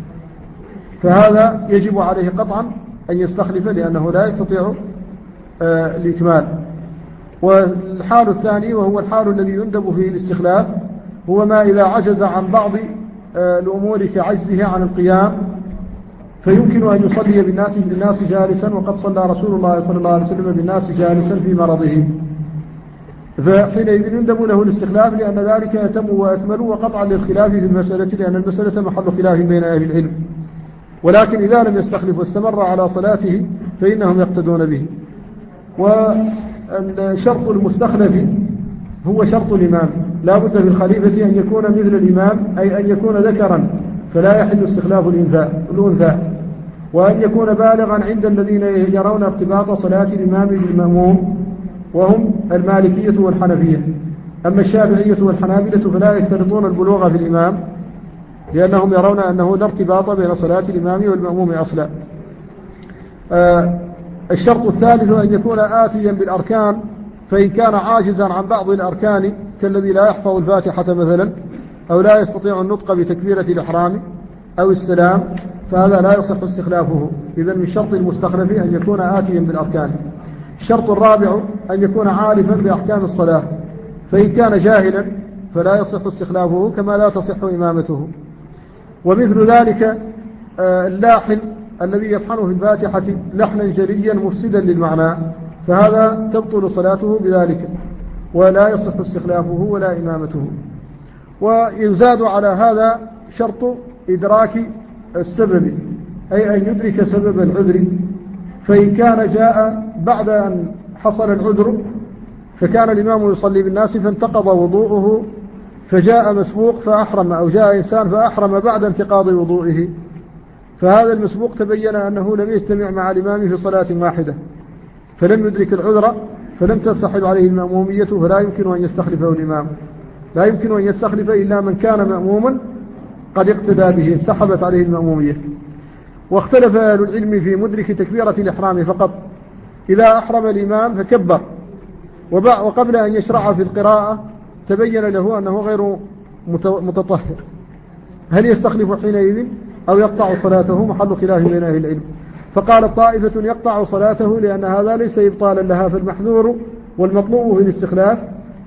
فهذا يجب عليه قطعا أن يستخلف لأنه لا يستطيع الإكمال. والحال الثاني وهو الحال الذي يندب فيه الاستخلاف هو ما إذا عجز عن بعض الأمور كعجزه عن القيام، فيمكن أن يصلي بالناس جالسا، وقد صلى رسول الله صلى الله عليه وسلم بالناس جالسا في مرضه، فحينئذ يندب له الاستخلاف، لأن ذلك أتم وأكمل وقطعا للخلاف في المسألة، لأن المسألة محل خلاف بين أهل العلم. ولكن إذا لم يستخلف واستمر على صلاته فإنهم يقتدون به. والشرط المستخلف هو شرط الإمام، لا بد في الخليفة أن يكون مثل الإمام، أي أن يكون ذكرا فلا يحل استخلاف الأنثى، وأن يكون بالغا عند الذين يرون ارتباط صلاة الإمام بالمأموم، وهم المالكية والحنفية. أما الشافعية والحنابلة فلا يشترطون البلوغ في الإمام، لأنهم يرون أنه لا ارتباط بين صلاة الإمام والمأموم أصلا. الشرط الثالث أن يكون آتيا بالأركان، فإن كان عاجزا عن بعض الأركان كالذي لا يحفظ الفاتحة مثلا، أو لا يستطيع النطق بتكبيرة الإحرام أو السلام، فهذا لا يصح استخلافه. إذن من شرط المستخلف أن يكون آتيا بالأركان. الشرط الرابع أن يكون عارفا بأحكام الصلاة، فإن كان جاهلا فلا يصح استخلافه كما لا تصح إمامته. ومثل ذلك اللاحن الذي يطحن في الفاتحة لحنا جليا مفسدا للمعنى، فهذا تبطل صلاته بذلك ولا يصح استخلافه ولا إمامته. ويزاد على هذا شرط إدراك السبب، أي أن يدرك سبب العذر. فإن كان جاء بعد أن حصل العذر، فكان الإمام يصلي بالناس فانتقض وضوءه فجاء مسبوق فأحرم، أو جاء إنسان فأحرم بعد انتقاض وضوئه، فهذا المسبوق تبين أنه لم يجتمع مع الإمام في صلاة واحدة فلم يدرك العذر، فلم تنسحب عليه المأمومية، فلا يمكن أن يستخلفه الإمام. لا يمكن أن يستخلف إلا من كان مأموما قد اقتدى به انسحبت عليه المأمومية. واختلف أهل العلم في مدرك تكبيرة الإحرام فقط. إذا أحرم الإمام فكبر وقبل أن يشرع في القراءة تبين له أنه غير متطهر، هل يستخلف حينئذ أو يقطع صلاته؟ محل خلاف بين أهل العلم. فقال طائفة يقطع صلاته لأن هذا ليس إبطالا لها، فالمحذور والمطلوب في الاستخلاف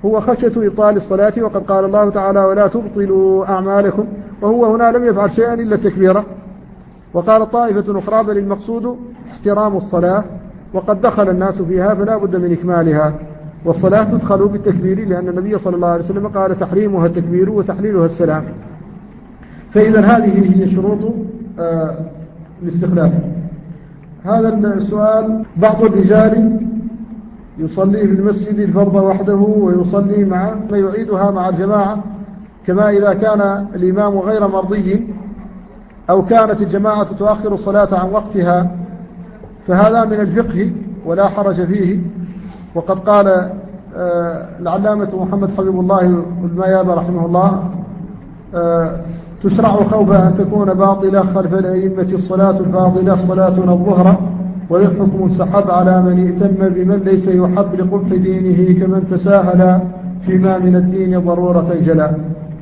هو خشية إبطال الصلاة، وقد قال الله تعالى ولا تبطلوا أعمالكم، وهو هنا لم يفعل شيئا إلا التكبيرة. وقال طائفة أخرى بل المقصود احترام الصلاة، وقد دخل الناس فيها فلا بد من إكمالها، والصلاة تدخل بالتكبير لأن النبي صلى الله عليه وسلم قال تحريمها التكبير وتحليلها السلام. فإذا هذه هي شروط الاستخلاف. هذا السؤال: بعض الرجال يصلي في المسجد الفرض وحده ويصلي يعيدها مع الجماعة، كما إذا كان الإمام غير مرضي أو كانت الجماعة تؤخر الصلاة عن وقتها، فهذا من الفقه ولا حرج فيه. وقد قال العلامة محمد حبيب الله الميابة رحمه الله: تشرع خوف أن تكون باطلة خلف الأئمة الصلاة الفاضلة صلاتنا الظهر، ويحكم السحب على من ائتم بمن ليس يحب لقبح دينه كمن تساهل فيما من الدين ضرورة جلاء.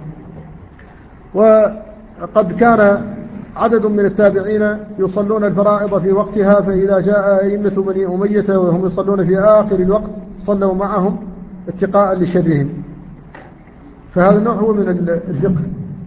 وقد كان عدد من التابعين يصلون الفرائض في وقتها، فإذا جاء أئمة بني أمية وهم يصلون في آخر الوقت صلوا معهم اتقاء لشرهم، فهذا النوع هو من الفقه.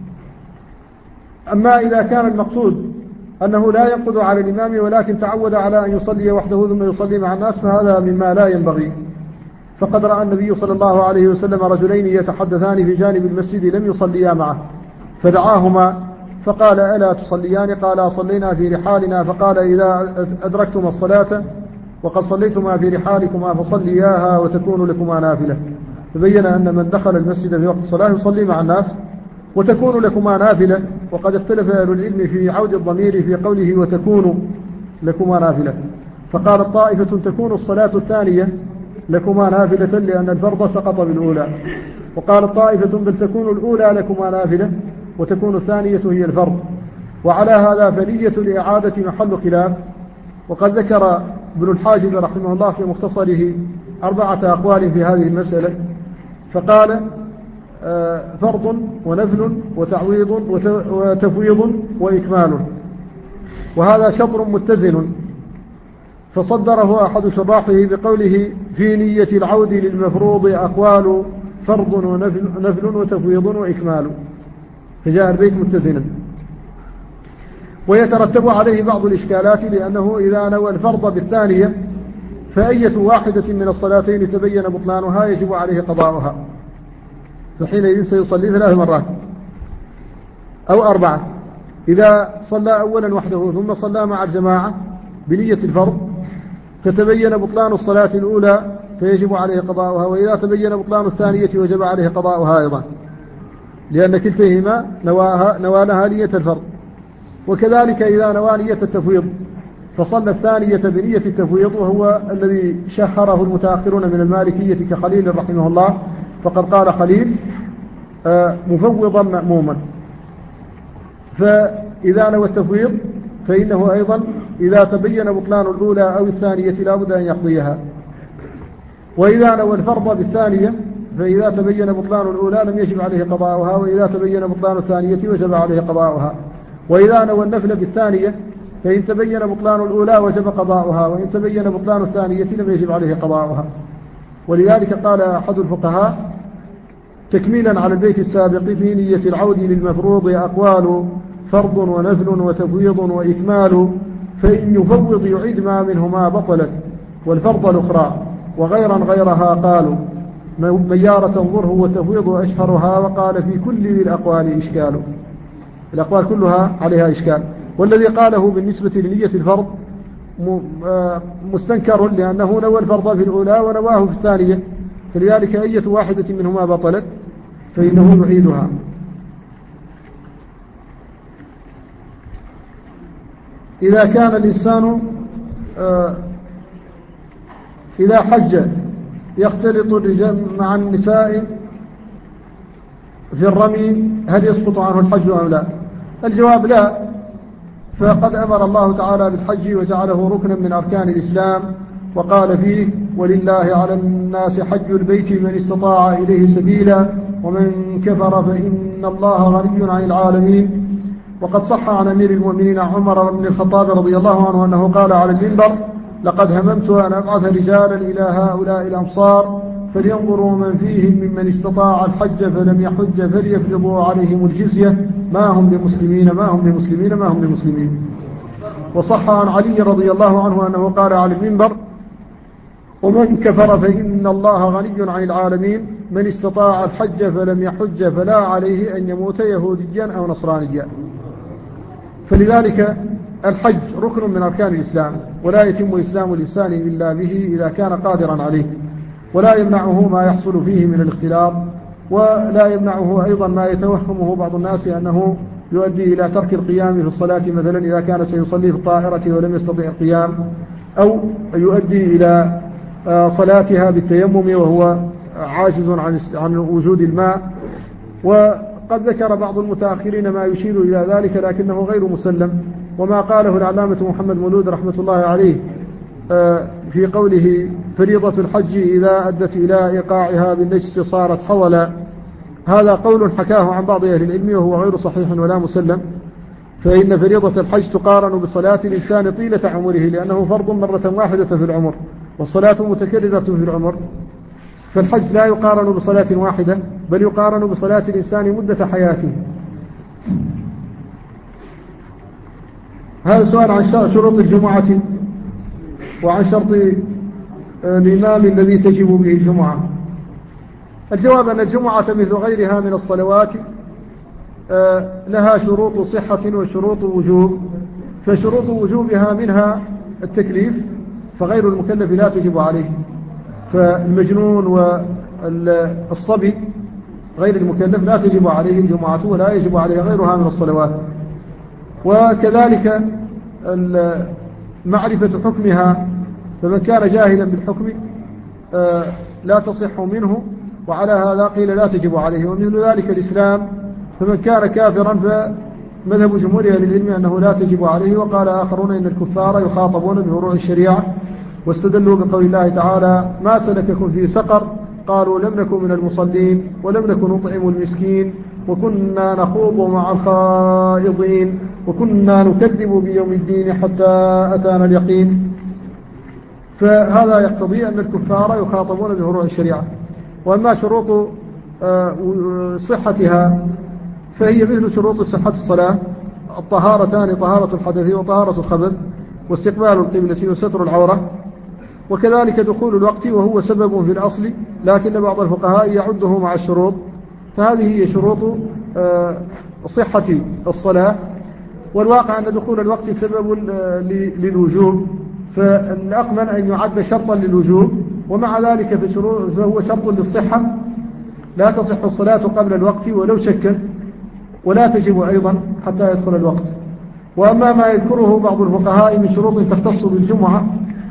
أما إذا كان المقصود أنه لا ينقض على الإمام ولكن تعود على أن يصلي وحده ثم يصلي مع الناس، فهذا مما لا ينبغي. فقد رأى النبي صلى الله عليه وسلم رجلين يتحدثان في جانب المسجد لم يصليا معه، فدعاهما فقال ألا تصليان؟ قال صلينا في رحالنا. فقال إذا أدركتم الصلاة وقد صليتما في رحالكما فصلياها وتكون لكما نافلة. فبين أن من دخل المسجد في وقت الصلاة يصلي مع الناس وتكون لكما نافلة. وقد اختلف أهل العلم في عود الضمير في قوله وتكون لكما نافلة، فقالت طائفة تكون الصلاة الثانية لكما نافلة لأن الفرض سقط بالأولى، وقالت طائفة بل تكون الأولى لكما نافلة وتكون الثانية هي الفرض. وعلى هذا فنية الإعادة محل خلاف. وقد ذكر ابن الحاجب رحمه الله في مختصره 4 أقوال في هذه المسألة، فقال فرض ونفل وتعويض وتفويض وإكمال، وهذا شطر متزن. فصدره أحد شراحه بقوله في نية العود للمفروض أقوال فرض ونفل وتفويض وإكمال، فجاء البيت متزنا. ويترتب عليه بعض الإشكالات، لأنه إذا نوى الفرض بالثانية فأية واحدة من الصلاتين تبين بطلانها يجب عليه قضاؤها، فحينئذ سيصلي 3 مرات أو 4. إذا صلى أولا وحده ثم صلى مع الجماعة بنية الفرض فتبين بطلان الصلاة الأولى فيجب عليه قضاؤها، وإذا تبين بطلان الثانية وجب عليه قضاؤها أيضا، لأن كلتيهما نوى لها نية الفرض. وكذلك إذا نوى نية التفويض فصلى الثانية بنية التفويض، وهو الذي شهره المتأخرون من المالكية كخليل رحمه الله، فقد قال خليل مفوضا مأموما. فإذا نوى التفويض فإنه أيضا إذا تبين بطلان الأولى أو الثانية لا بد أن يقضيها. وإذا نوى الفرض بالثانية فإذا تبين بطلان الأولى لم يجب عليه قضاؤها، وإذا تبين بطلان الثانية وجب عليه قضاؤها. وإذا نوى النفل بالثانية فإن تبين بطلان الأولى وجب قضاؤها، وإن تبين بطلان الثانية لم يجب عليه قضاؤها. ولذلك قال أحد الفقهاء تكميلا على البيت السابق في نية العود للمفروض أقوال فرض ونفل وتفويض وإكمال، فإن يفوض يعيد ما منهما بطلت والفرض الأخرى وغيرها قالوا ميارة ظره والتفويض أشهرها، وقال في كل الأقوال إشكال، الأقوال كلها عليها إشكال. والذي قاله بالنسبة لنية الفرض مستنكر، لأنه نوى الفرض في الأولى ونواه في الثانية، فلذلك أية واحدة منهما بطلت فإنه يعيدها. إذا كان الإنسان إذا حج يختلط الرجال مع النساء في الرمي هل يسقط عنه الحج أم لا؟ الجواب لا، فقد أمر الله تعالى بالحج وجعله ركنا من أركان الإسلام، وقال فيه ولله على الناس حج البيت من استطاع إليه سبيلا ومن كفر فإن الله غني عن العالمين. وقد صح عن أمير المؤمنين عمر بن الخطاب رضي الله عنه أنه قال على المنبر لقد هممت أن أبعث رجالا إلى هؤلاء الأمصار فلينظروا من فيهم ممن استطاع الحج فلم يحج فليفرضوا عليهم الجزية ما هم بمسلمين ما هم بمسلمين ما هم بمسلمين. وصح عن علي رضي الله عنه أنه قال على المنبر: ومن كفر فإن الله غني عن العالمين، من استطاع الحج فلم يحج فلا عليه أن يموت يهوديا أو نصرانيا. فلذلك الحج ركن من أركان الإسلام، ولا يتم إسلام الإنسان إلا به إذا كان قادرا عليه، ولا يمنعه ما يحصل فيه من الاختلاط، ولا يمنعه أيضا ما يتوهمه بعض الناس أنه يؤدي إلى ترك القيام في الصلاة مثلا إذا كان سيصلي في الطائرة ولم يستطيع القيام، أو يؤدي إلى صلاتها بالتيمم وهو عاجز عن وجود الماء. وقد ذكر بعض المتأخرين ما يشير إلى ذلك لكنه غير مسلم، وما قاله العلامة محمد مولود رحمة الله عليه في قوله: فريضة الحج إذا أدت إلى إيقاعها بالنجس صارت حولا، هذا قول حكاه عن بعض أهل العلم وهو غير صحيح ولا مسلم، فإن فريضة الحج تقارن بصلاة الإنسان طيلة عمره، لأنه فرض مرة واحدة في العمر، والصلاة متكررة في العمر، فالحج لا يقارن بصلاة واحدة بل يقارن بصلاة الإنسان مدة حياته. هذا سؤال عن شروط الجمعة وعن شرط الإمام الذي تجب به الجمعة. الجواب أن الجمعة مثل غيرها من الصلوات لها شروط صحة وشروط وجوب، فشروط وجوبها منها التكليف، فغير المكلف لا تجب عليه، فالمجنون والصبي غير المكلف لا تجب عليه الجمعة ولا يجب عليه غيرها من الصلوات. وكذلك معرفة حكمها، فمن كان جاهلا بالحكم لا تصح منه، وعلى هذا قيل لا تجب عليه. ومثل ذلك الإسلام، فمن كان كافرا فمذهب جمهور أهل العلم أنه لا تجب عليه، وقال آخرون إن الكفار يخاطبون بفروع الشريعة، واستدلوا بقول الله تعالى: ما سلككم في سقر؟ قالوا لم نكن من المصلين ولم نكن نطعم المسكين وكنا نخوض مع الخائضين وكنا نكذب بيوم الدين حتى أتانا اليقين. فهذا يقتضي أن الكفار يخاطبون بفروع الشريعة. وأما شروط صحتها فهي مثل شروط صحة الصلاة: الطهارتان، طهارة الحدث وطهارة الخبث، واستقبال القبلة وستر العورة، وكذلك دخول الوقت وهو سبب في الأصل لكن بعض الفقهاء يعده مع الشروط. فهذه هي شروط صحة الصلاة. والواقع أن دخول الوقت سبب للوجوب، فالأقمن أن يعد شرطا للوجوب، ومع ذلك فهو شرط للصحة، لا تصح الصلاة قبل الوقت ولو شكت، ولا تجب أيضا حتى يدخل الوقت. وأما ما يذكره بعض الفقهاء من شروط تختص بالجمعة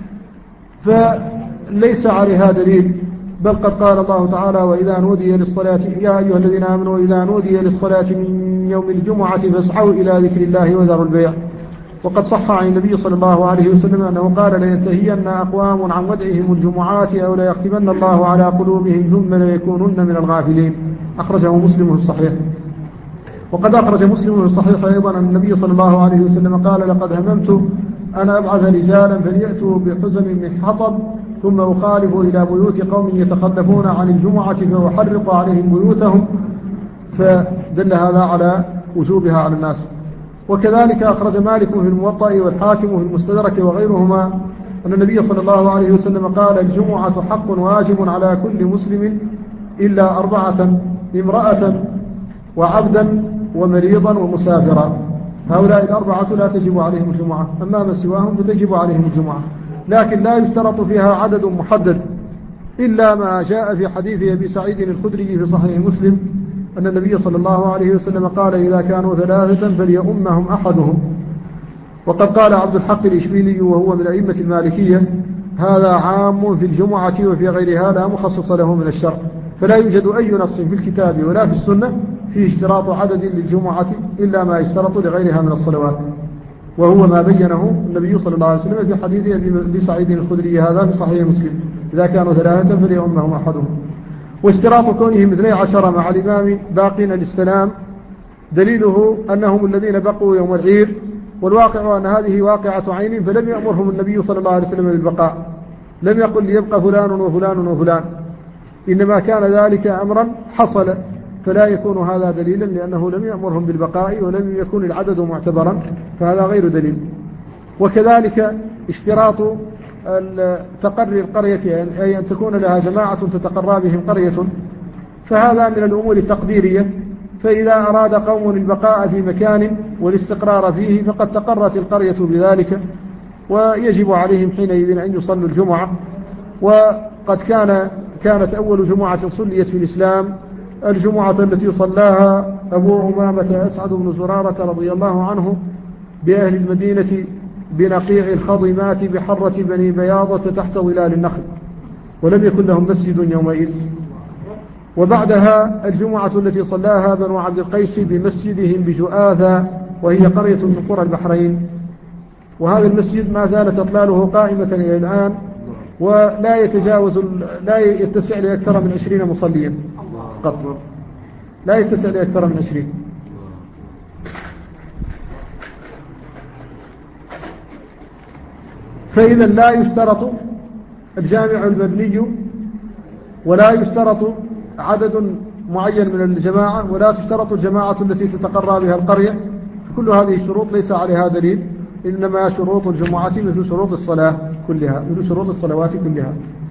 فليس عليها دليل، بل قد قال الله تعالى: وإذا نودي للصلاة يا أيها الذين آمنوا إذا نودي للصلاة من يوم الجمعة فاسعوا إلى ذكر الله وذروا البيع. وقد صح عن النبي صلى الله عليه وسلم أنه قال: لينتهين أقوام عن ودعهم الجمعات أو ليختمن الله على قلوبهم ثم ليكونن من الغافلين. أخرجه مسلم في الصحيح. وقد أخرج مسلم في الصحيح أيضا أن النبي صلى الله عليه وسلم قال: لقد هممت أن أبعث رجالا فليأتوا بحزم من حطب ثم أخالف إلى بيوت قوم يتخلفون عن الجمعة فأحرق عليهم بيوتهم، فدل هذا على وجوبها على الناس. وكذلك أخرج مالك في الموطأ والحاكم في المستدرك وغيرهما أن النبي صلى الله عليه وسلم قال: الجمعة حق واجب على كل مسلم إلا 4: امرأة وعبدا ومريضا ومسافرا. هؤلاء 4 لا تجب عليهم الجمعة، أما من سواهم فتجب عليهم الجمعة، لكن لا يشترط فيها عدد محدد إلا ما جاء في حديث أبي سعيد الخدري في صحيح مسلم أن النبي صلى الله عليه وسلم قال: إذا كانوا 3 فليؤمهم أحدهم. وقد قال عبد الحق الإشبيلي وهو من أئمة المالكية: هذا عام في الجمعة وفي غيرها لا مخصص له من الشرع، فلا يوجد أي نص في الكتاب ولا في السنة فيه اشتراط عدد للجمعة إلا ما يشترط لغيرها من الصلوات، وهو ما بينه النبي صلى الله عليه وسلم في حديث أبي سعيد الخدري هذا في صحيح مسلم: إذا كانوا 3 فليؤمهم أحدهم. واشتراط كونهم 12 مع الإمام باقين للسلام دليله أنهم الذين بقوا يوم العيد، والواقع أن هذه واقعة عين، فلم يأمرهم النبي صلى الله عليه وسلم بالبقاء، لم يقل ليبقى فلان وفلان وفلان، إنما كان ذلك أمرا حصل، فلا يكون هذا دليلا، لأنه لم يأمرهم بالبقاء ولم يكن العدد معتبرا، فهذا غير دليل. وكذلك اشتراط تقري القرية، أي أن تكون لها جماعة تتقرى بهم قرية، فهذا من الأمور التقديرية. فإذا أراد قوم البقاء في مكان والاستقرار فيه فقد تقرت القرية بذلك، ويجب عليهم حينئذ أن يصلوا الجمعة. وقد كانت أول جمعة صليت في الإسلام الجمعة التي صلاها أبو أمامة أسعد بن زرارة رضي الله عنه بأهل المدينة بنقيع الخضمات بحرة بني بياضة تحت ظلال النخل، ولم يكن لهم مسجد يومئذ. وبعدها الجمعة التي صلاها بنو عبد القيس بمسجدهم بجؤاثا، وهي قرية من قرى البحرين، وهذا المسجد ما زالت أطلاله قائمة إلى الآن، ولا لا يتسع لأكثر من 20 مصليا قط، لا يتسع لأكثر من 20. فإذا لا يشترط الجامع المبني، ولا يشترط عدد معين من الجماعة، ولا تشترط الجماعة التي تتقرى بها القرية. كل هذه الشروط ليس عليها دليل، إنما شروط الجمعة مثل شروط الصلاة كلها، مثل شروط الصلوات كلها.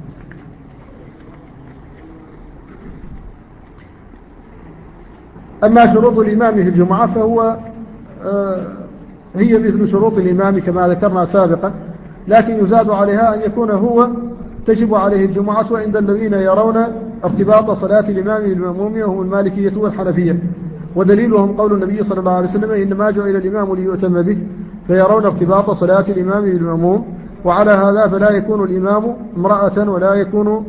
أما شروط الإمام في الجمعة فهو هي مثل شروط الإمام كما ذكرنا سابقا، لكن يزاد عليها أن يكون هو تجب عليه الجمعة عند الذين يرون ارتباط صلاة الإمام بالمأموم، وهم المالكية والحنفية. ودليلهم قول النبي صلى الله عليه وسلم: إنما جعل الإمام ليؤتم به، فيرون ارتباط صلاة الإمام بالمأموم. وعلى هذا فلا يكون الإمام امرأة، ولا يكون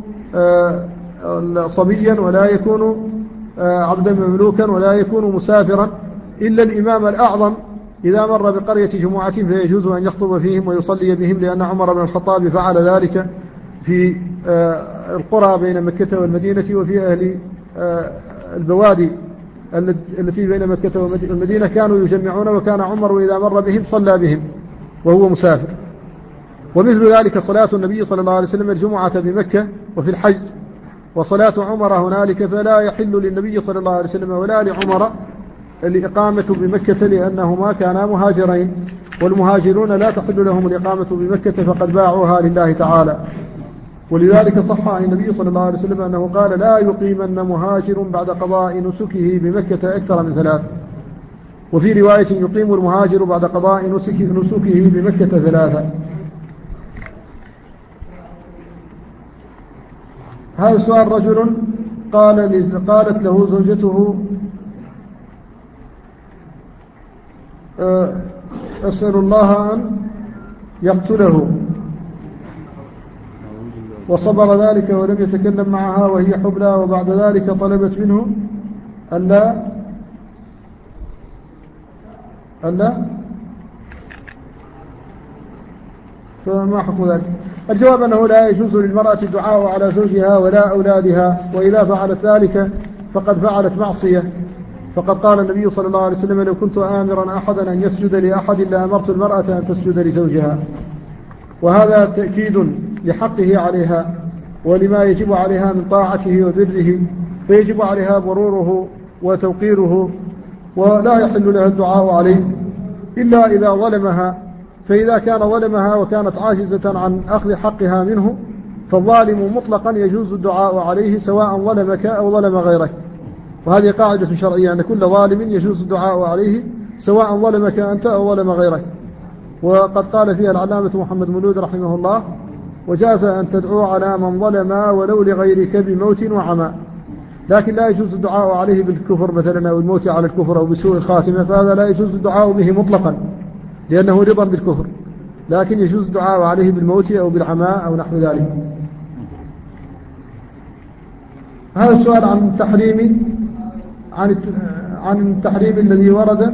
صبيا، ولا يكون عبدا مملوكا، ولا يكون مسافرا، إلا الإمام الأعظم إذا مر بقرية جمعة فيجوز أن يخطب فيهم ويصلي بهم، لأن عمر بن الخطاب فعل ذلك في القرى بين مكة والمدينة، وفي أهل البوادي التي بين مكة والمدينة كانوا يجمعون، وكان عمر إذا مر بهم صلى بهم وهو مسافر. ومثل ذلك صلاة النبي صلى الله عليه وسلم الجمعة بمكة وفي الحج، وصلاة عمر هنالك، فلا يحل للنبي صلى الله عليه وسلم ولا لعمر الإقامة بمكة، لأنهما كانا مهاجرين، والمهاجرون لا تحل لهم الإقامة بمكة فقد باعوها لله تعالى. ولذلك صح عن النبي صلى الله عليه وسلم أنه قال: لا يقيمن مهاجر بعد قضاء نسكه بمكة أكثر من 3. وفي رواية: يقيم المهاجر بعد قضاء نسكه بمكة 3. هذا سؤال: رجل قالت له زوجته: أسأل الله أن يقتله، وصبر ذلك ولم يتكلم معها وهي حبلى، وبعد ذلك طلبت منه ألا فما حكم ذلك؟ الجواب أنه لا يجوز للمرأة الدعاء على زوجها ولا أولادها، وإذا فعلت ذلك فقد فعلت معصية. فقد قال النبي صلى الله عليه وسلم: لو كنت آمرا أحدا أن يسجد لأحد لأمرت المرأة أن تسجد لزوجها. وهذا تأكيد لحقه عليها ولما يجب عليها من طاعته وبره، فيجب عليها بروره وتوقيره، ولا يحل لها الدعاء عليه إلا إذا ظلمها. فإذا كان ظلمها وكانت عاجزة عن أخذ حقها منه، فالظالم مطلقا يجوز الدعاء عليه سواء ظلمك أو ظلم غيرك. وهذه قاعدة شرعية، أن كل ظالم يجوز الدعاء عليه سواء ظلمك أنت أو ظلم غيرك. وقد قال فيها العلامة محمد مولود رحمه الله: وجاز أن تدعو على من ظلم ولو لغيرك بموت وعمى. لكن لا يجوز الدعاء عليه بالكفر مثلا، أو الموت على الكفر، أو بسوء الخاتمة، فهذا لا يجوز الدعاء به مطلقا لأنه رضا بالكفر. لكن يجوز الدعاء عليه بالموت أو بالعماء أو نحو ذلك. هذا السؤال عن التحريم الذي ورد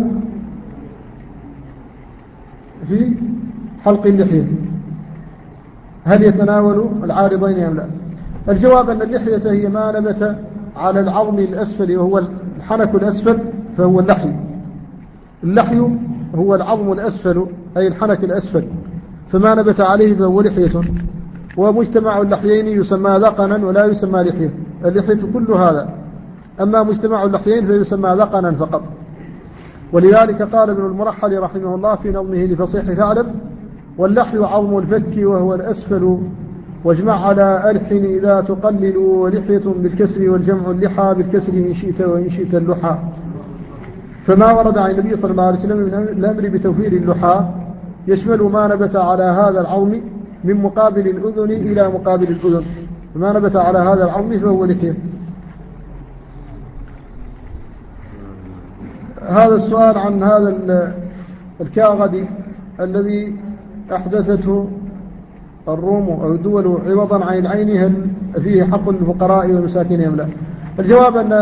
في حلق اللحية، هل يتناول العارضين أم لا؟ الجواب أن اللحية هي ما نبت على العظم الأسفل، وهو الحنك الأسفل، فهو اللحي. اللحي هو العظم الأسفل أي الحنك الأسفل، فما نبت عليه فهو لحية. ومجتمع اللحيين يسمى ذقنا ولا يسمى لحية. اللحية كل هذا. أما مجتمع اللحيين فيسمى ذقنا فقط. ولذلك قال ابن المرحل رحمه الله في نظمه لفصيح ثعلب: واللحي عظم الفك وهو الأسفل، واجمع على ألحن إذا تقلل، ولحية بالكسر والجمع اللحى بالكسر إن شئت وإن شئت اللحى. فما ورد عن النبي صلى الله عليه وسلم من الأمر بتوفير اللحى يشمل ما نبت على هذا العظم من مقابل الأذن إلى مقابل الأذن، فما نبت على هذا العظم فهو لحية. هذا السؤال عن هذا الكاغدي الذي أحدثته الروم أو الدول عوضا عن العين، هل فيه حق للفقراء والمساكين أم لا؟ الجواب أن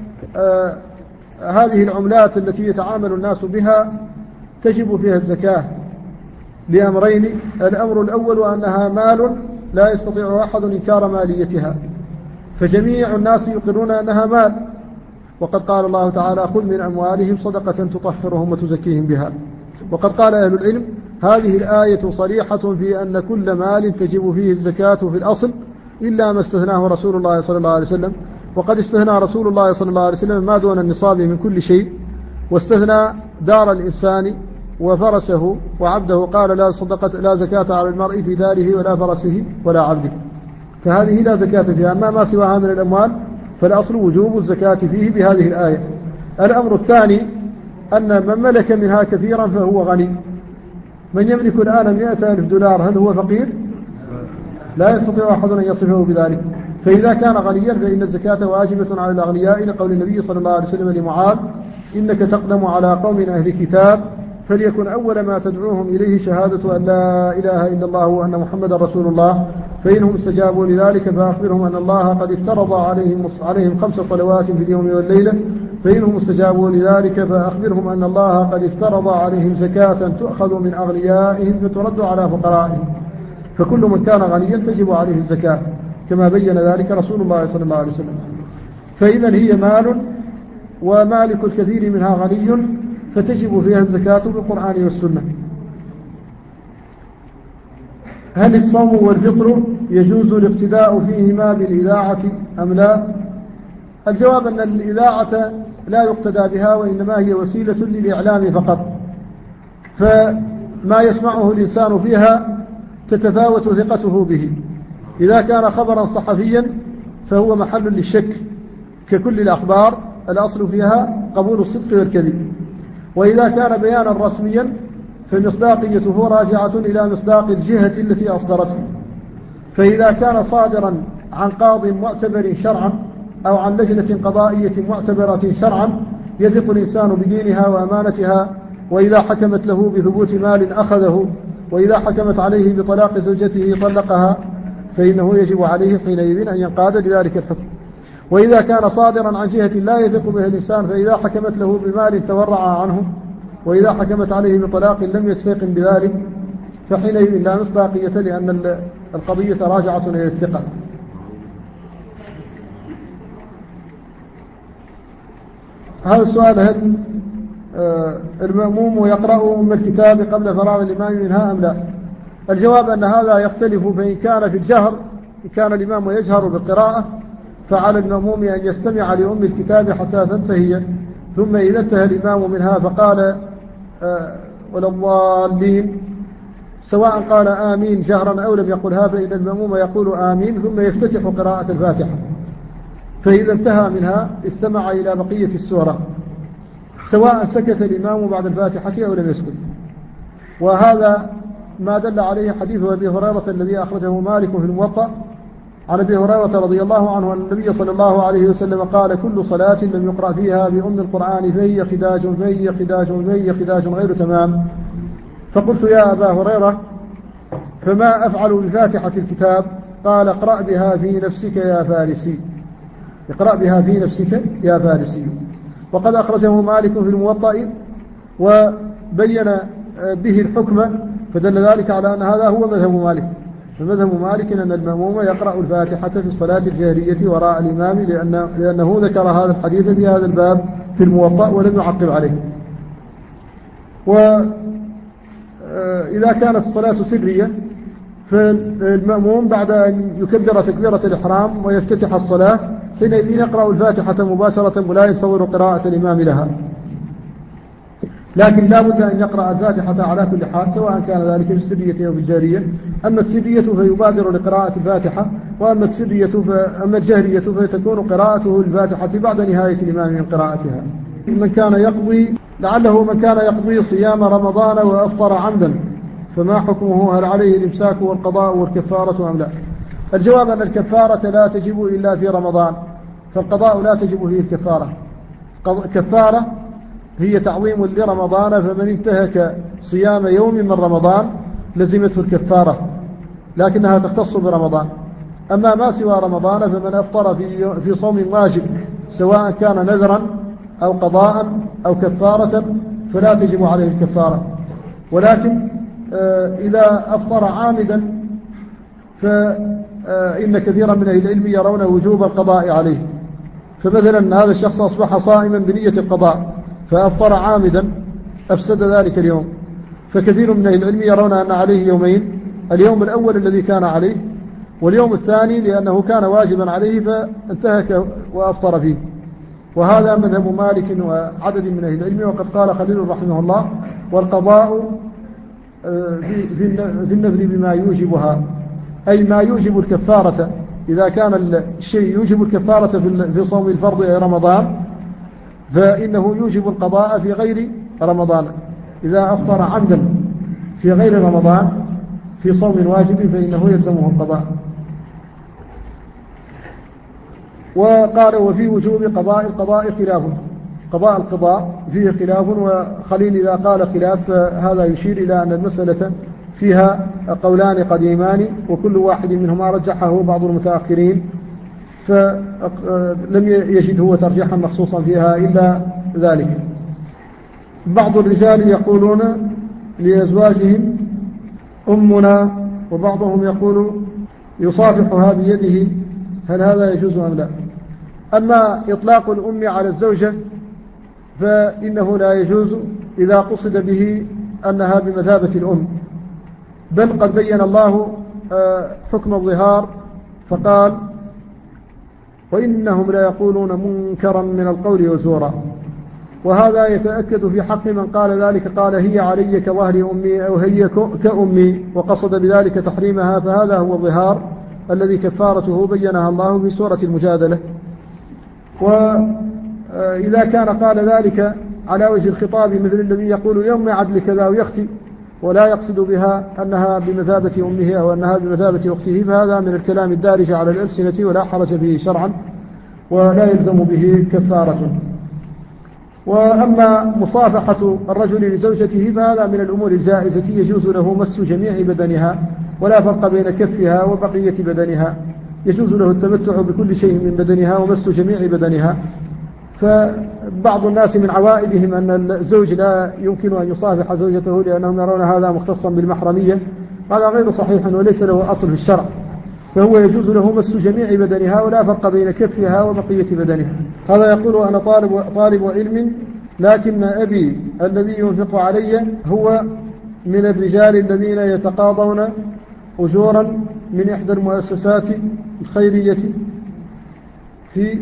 هذه العملات التي يتعامل الناس بها تجب فيها الزكاة لأمرين: الأمر الأول أنها مال لا يستطيع أحد إنكار ماليتها، فجميع الناس يقرون أنها مال، وقد قال الله تعالى: خذ من أموالهم صدقة تطهرهم وتزكيهم بها. وقد قال أهل العلم: هذه الآية صريحة في أن كل مال تجب فيه الزكاة في الأصل إلا ما استثناه رسول الله صلى الله عليه وسلم. وقد استثنى رسول الله صلى الله عليه وسلم ما دون النصاب من كل شيء، واستثنى دار الإنسان وفرسه وعبده، قال: لا زكاة على المرء في داره ولا فرسه ولا عبده، فهذه لا زكاة فيها. أما ما سواها من الأموال فالأصل وجوب الزكاة فيه بهذه الآية. الأمر الثاني أن من ملك منها كثيرا فهو غني. من يملك الآن 100,000 دولار هل هو فقير؟ لا يستطيع أحد أن يصفه بذلك. فإذا كان غنيا فإن الزكاة واجبة على الأغنياء، لقول النبي صلى الله عليه وسلم لمعاذ: إنك تقدم على قوم أهل كتاب، فليكن أول ما تدعوهم إليه شهادة أن لا إله إلا الله وأن محمد رسول الله، فإنهم استجابوا لذلك فأخبرهم أن الله قد افترض عليهم 5 صلوات في اليوم والليلة، فإنهم استجابوا لذلك فأخبرهم أن الله قد افترض عليهم زكاة تؤخذ من أغنيائهم فترد على فقرائهم، فكل من كان غنيا تجب عليه الزكاة كما بين ذلك رسول الله صلى الله عليه وسلم. فإذا هي مال، ومالك الكثير منها غني، فتجب فيها الزكاة بالقرآن والسنة. هل الصوم والفطر يجوز الاقتداء فيهما بالإذاعة أم لا؟ الجواب أن الإذاعة لا يقتدى بها، وإنما هي وسيلة للإعلام فقط، فما يسمعه الإنسان فيها تتفاوت ثقته به. إذا كان خبرا صحفيا فهو محل للشك ككل الأخبار، الأصل فيها قبول الصدق والكذب. وإذا كان بيانا رسميا فمصداقيته راجعة إلى مصداق الجهة التي أصدرته. فإذا كان صادرا عن قاض معتبر شرعا أو عن لجنة قضائية معتبرة شرعا يثق الإنسان بدينها وأمانتها، وإذا حكمت له بثبوت مال أخذه، وإذا حكمت عليه بطلاق زوجته طلقها، فإنه يجب عليه حينئذ أن ينقاد لذلك الحكم. وإذا كان صادرا عن جهة لا يثق بها الإنسان، فإذا حكمت له بمال تورع عنه، وإذا حكمت عليه بطلاق لم يستيقن بذلك، فحينئذ لا مصداقية، لأن القضية راجعة إلى الثقة. هذا السؤال: هل المأموم يقرأ أم الكتاب قبل فراغ الإمام منها أم لا؟ الجواب أن هذا يختلف، فإن كان في الجهر، إن كان الإمام يجهر بالقراءة فعلى المأموم أن يستمع لأم الكتاب حتى تنتهي، ثم إذا انتهى الإمام منها فقال ولا الضالين، سواء قال آمين جهرا أو لم يقلها، فإن المأموم يقول آمين ثم يفتتح قراءة الفاتحة، فإذا انتهى منها استمع إلى بقية السورة، سواء سكت الإمام بعد الفاتحة أو لم يسكت. وهذا ما دل عليه حديث أبي هريرة الذي أخرجه مالك في الموطأ عن أبي هريرة رضي الله عنه أن النبي صلى الله عليه وسلم قال: كل صلاة لم يقرأ فيها بأم القرآن فهي خداج غير تمام. فقلت: يا أبا هريرة، فما أفعل بفاتحة الكتاب؟ قال: اقرأ بها في نفسك يا فارسي، اقرأ بها في نفسك يا فارسي. وقد أخرجه مالك في الموطأ وبين به الحكم، فدل ذلك على أن هذا هو مذهب مالك. فمذهب مالك أن المأموم يقرأ الفاتحة في الصلاة الجهرية وراء الإمام، لأنه ذكر هذا الحديث في هذا الباب في الموطأ ولم يعقب عليه. وإذا كانت الصلاة سرية فالمأموم بعد أن يكبر تكبيرة الإحرام ويفتتح الصلاة حينئذ يقرأ الفاتحة مباشرة ولا يتصور قراءة الإمام لها، لكن لا بد أن يقرأ الفاتحة على كل حال، سواء كان ذلك في السرية أو في الجهرية. أما السرية فيبادر لقراءة الفاتحة، وأما الجهرية فتكون قراءته الفاتحة بعد نهاية الإمام من قراءتها. من كان يقضي صيام رمضان وأفطر عمدا فما حكمه؟ هل عليه الإمساك والقضاء والكفارة أم لا؟ الجواب أن الكفارة لا تجب إلا في رمضان، فالقضاء لا تجب فيه الكفارة. كفارة هي تعظيم لرمضان، فمن انتهك صيام يوم من رمضان لزمته الكفارة، لكنها تختص برمضان. أما ما سوى رمضان فمن أفطر في صوم واجب سواء كان نذرا أو قضاء أو كفارة فلا تجب عليه الكفارة. ولكن إذا أفطر عامدا فإن كثيرا من أهل العلم يرون وجوب القضاء عليه. فمثلا هذا الشخص أصبح صائما بنية القضاء فأفطر عامدا أفسد ذلك اليوم، فكثير من أهل العلم يرون أن عليه يومين، اليوم الأول الذي كان عليه واليوم الثاني لأنه كان واجبا عليه فانتهك وأفطر فيه. وهذا مذهب مالك وعدد من أهل العلم. وقد قال خليل رحمه الله: والقضاء في النفل بما يوجبها، أي ما يوجب الكفارة. إذا كان الشيء يوجب الكفارة في صوم الفرض أي رمضان فإنه يوجب القضاء في غير رمضان. إذا أفطر عمدا في غير رمضان في صوم واجب فإنه يلزمه القضاء. وقال: وفي وجوب قضاء القضاء خلاف، قضاء القضاء فيه خلاف. وخليل إذا قال خلاف هذا يشير إلى أن المسألة فيها قولان قديمان وكل واحد منهما رجحه بعض المتأخرين، فلم يجد هو ترجيحا مخصوصا فيها إلا ذلك. بعض الرجال يقولون لأزواجهم أمنا، وبعضهم يقول يصافحها بيده، هل هذا يجوز أم لا؟ أما إطلاق الأم على الزوجة فإنه لا يجوز إذا قصد به أنها بمثابة الأم، بل قد بين الله حكم الظهار فقال: وإنهم لا يقولون منكرا من القول وزورا. وهذا يتأكد في حق من قال ذلك، قال: هي علي كظهر أمي أو هي كأمي، وقصد بذلك تحريمها، فهذا هو الظهار الذي كفارته بينها الله في سورة المجادلة. وإذا كان قال ذلك على وجه الخطاب مثل الذي يقول يوم عدل كذا ويختي ولا يقصد بها أنها بمثابة أمه أو أنها بمثابة أخته، فهذا من الكلام الدارج على الألسنة ولا حرج به شرعا ولا يلزم به كفارة. وأما مصافحة الرجل لزوجته فهذا من الأمور الجائزة، يجوز له مس جميع بدنها ولا فرق بين كفها وبقية بدنها، يجوز له التمتع بكل شيء من بدنها ومس جميع بدنها. فبعض الناس من عوائدهم أن الزوج لا يمكن أن يصافح زوجته لأنهم يرون هذا مختصا بالمحرمية، هذا غير صحيح وليس له أصل في الشرع، فهو يجوز له مس جميع بدنها ولا فرق بين كفها وبقية بدنها. هذا يقول: أنا طالب علم، لكن أبي الذي ينفق علي هو من الرجال الذين يتقاضون أجورا من إحدى المؤسسات الخيرية في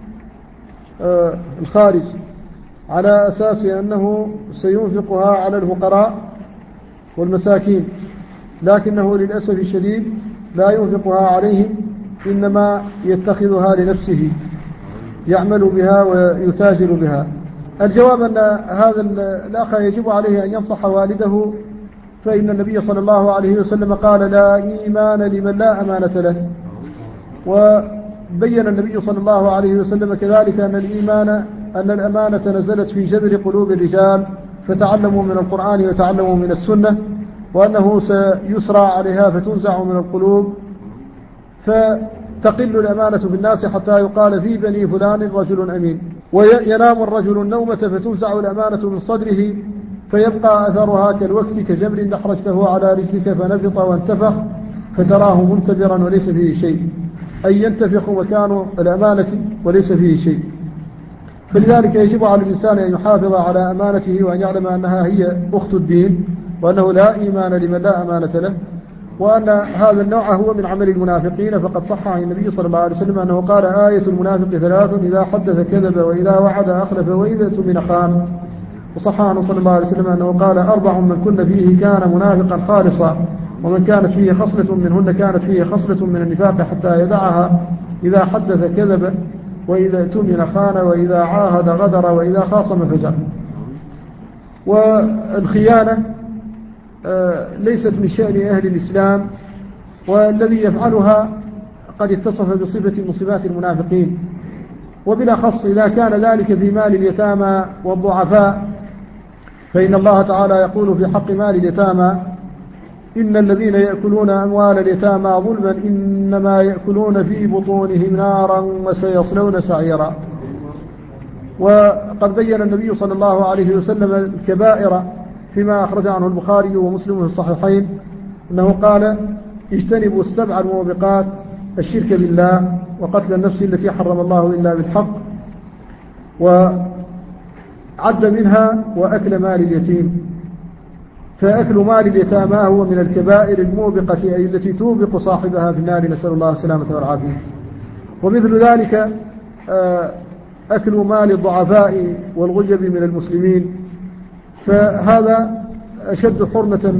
الخارج على أساس أنه سينفقها على الفقراء والمساكين، لكنه للأسف الشديد لا ينفقها عليهم، إنما يتخذها لنفسه يعمل بها ويتاجر بها. الجواب أن هذا الأخ يجب عليه أن ينصح والده، فإن النبي صلى الله عليه وسلم قال: لا إيمان لمن لا أمانة له. وبين النبي صلى الله عليه وسلم كذلك أن الأمانة نزلت في جذر قلوب الرجال، فتعلموا من القرآن وتعلموا من السنة، وأنه سيسرى عليها فتنزع من القلوب، فتقل الأمانة في الناس حتى يقال في بني فلان رجل أمين. وينام الرجل النومة فتنزع الأمانة من صدره، فيبقى أثرها كالوقت كجمر دحرجته على رجلك فنفط وانتفخ فتراه منتبرا وليس فيه شيء، أي ينتفخ مكان الأمانة وليس فيه شيء. فلذلك يجب على الإنسان أن يحافظ على أمانته، وأن يعلم أنها هي أخت الدين، وأنه لا إيمان لمن لا أمانة له. وأن هذا النوع هو من عمل المنافقين. فقد صح عن النبي صلى الله عليه وسلم أنه قال: آية المنافق ثلاث: إذا حدث كذب، وإذا وعد أخلف، وإذا اؤتمن خان. وصح عنه صلى الله عليه وسلم أنه قال: 4 من كن فيه كان منافقا خالصا، ومن كانت فيه خصلة منهن كانت فيه خصلة من النفاق حتى يدعها: إذا حدث كذب، وإذا اؤتمن خان، وإذا عاهد غدر، وإذا خاصم فجر. والخيانة ليست من شأن أهل الإسلام، والذي يفعلها قد اتصف بصفة من صفات المنافقين، وبالأخص إذا كان ذلك في مال اليتامى والضعفاء، فإن الله تعالى يقول في حق مال اليتامى: إن الذين يأكلون أموال اليتامى ظلما إنما يأكلون في بطونهم نارا وسيصلون سعيرا. وقد بين النبي صلى الله عليه وسلم الكبائر فيما أخرج عنه البخاري ومسلم في الصحيحين، أنه قال: اجتنبوا 7 الموبقات: الشرك بالله، وقتل النفس التي حرم الله إلا بالحق، وعد منها وأكل مال اليتيم. فأكل مال اليتامى هو من الكبائر الموبقة، أي التي توبق صاحبها في النار، نسأل الله السلامة والعافية. ومثل ذلك أكل مال الضعفاء والغجب من المسلمين، فهذا أشد حرمة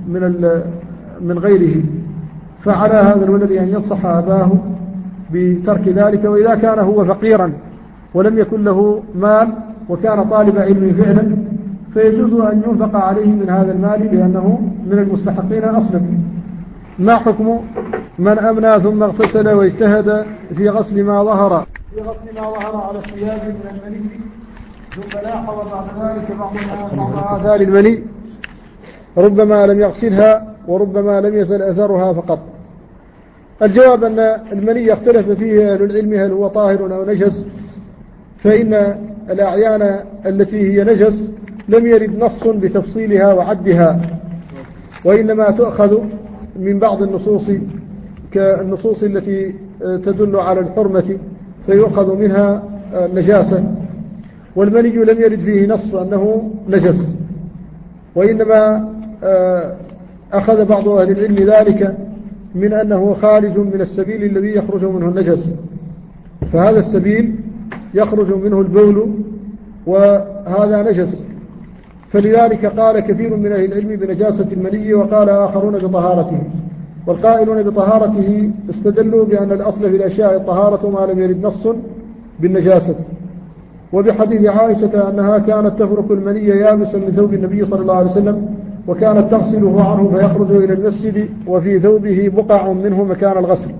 من غيره. فعلى هذا الولد أن ينصح أباه بترك ذلك. وإذا كان هو فقيرا ولم يكن له مال وكان طالب علم فعلا، فيجوز أن ينفق عليه من هذا المال، لأنه من المستحقين أصلا. ما حكم من أمنى ثم اغتسل واجتهد في غسل ما ظهر على الثياب من المني، ثم لاحظ بعد ذلك بعض آثار المني، ربما لم يغسلها وربما لم يزل أثرها فقط؟ الجواب أن المني يختلف فيه أهل العلم هل هو طاهر أو نجس. فإن الأعيان التي هي نجس لم يرد نص بتفصيلها وعدها، وإنما تؤخذ من بعض النصوص كالنصوص التي تدل على الحرمة، فيؤخذ منها النجاسة. والمني لم يرد فيه نص أنه نجس، وإنما أخذ بعض أهل العلم ذلك من أنه خارج من السبيل الذي يخرج منه النجس، فهذا السبيل يخرج منه البول، وهذا نجس. فلذلك قال كثير من أهل العلم بنجاسة المني، وقال آخرون بطهارته. والقائلون بطهارته استدلوا بأن الأصل في الأشياء الطهارة ما لم يرد نص بالنجاسة، وبحديث عائشة أنها كانت تفرك المني يابسا من ثوب النبي صلى الله عليه وسلم، وكانت تغسله عنه فيخرج إلى المسجد وفي ثوبه بقع منه مكان الغسل.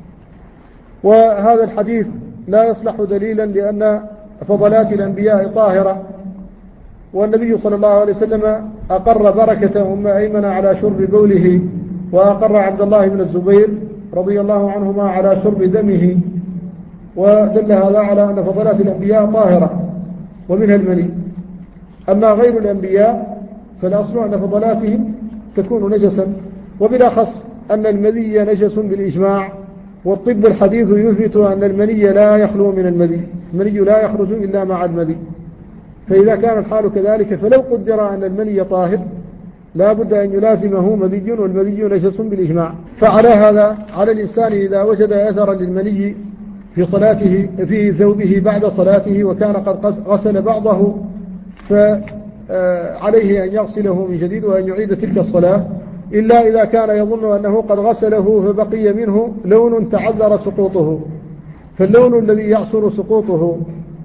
وهذا الحديث لا يصلح دليلا، لأن فضلات الأنبياء طاهرة، والنبي صلى الله عليه وسلم أقر بركة أم أيمن على شرب بوله، وأقر عبد الله بن الزبير رضي الله عنهما على شرب دمه، ودل هذا على أن فضلات الأنبياء طاهرة ومنها المني. أما غير الأنبياء فالأصل أن فضلاتهم تكون نجسا، وبالأخص أن المني نجس بالإجماع، والطب الحديث يثبت أن المني لا يخلو من المني، المني لا يخرج إلا مع المني. فإذا كان الحال كذلك، فلو قدر أن المني طاهر لا بد أن يلازمه مذي، والمذي نجس بالإجماع. فعلى هذا على الإنسان إذا وجد أثرا للمني في صلاته في ثوبه بعد صلاته وكان قد غسل بعضه، فعليه أن يغسله من جديد وأن يعيد تلك الصلاة، إلا إذا كان يظن أنه قد غسله فبقي منه لون تعذر سقوطه، فاللون الذي يعصر سقوطه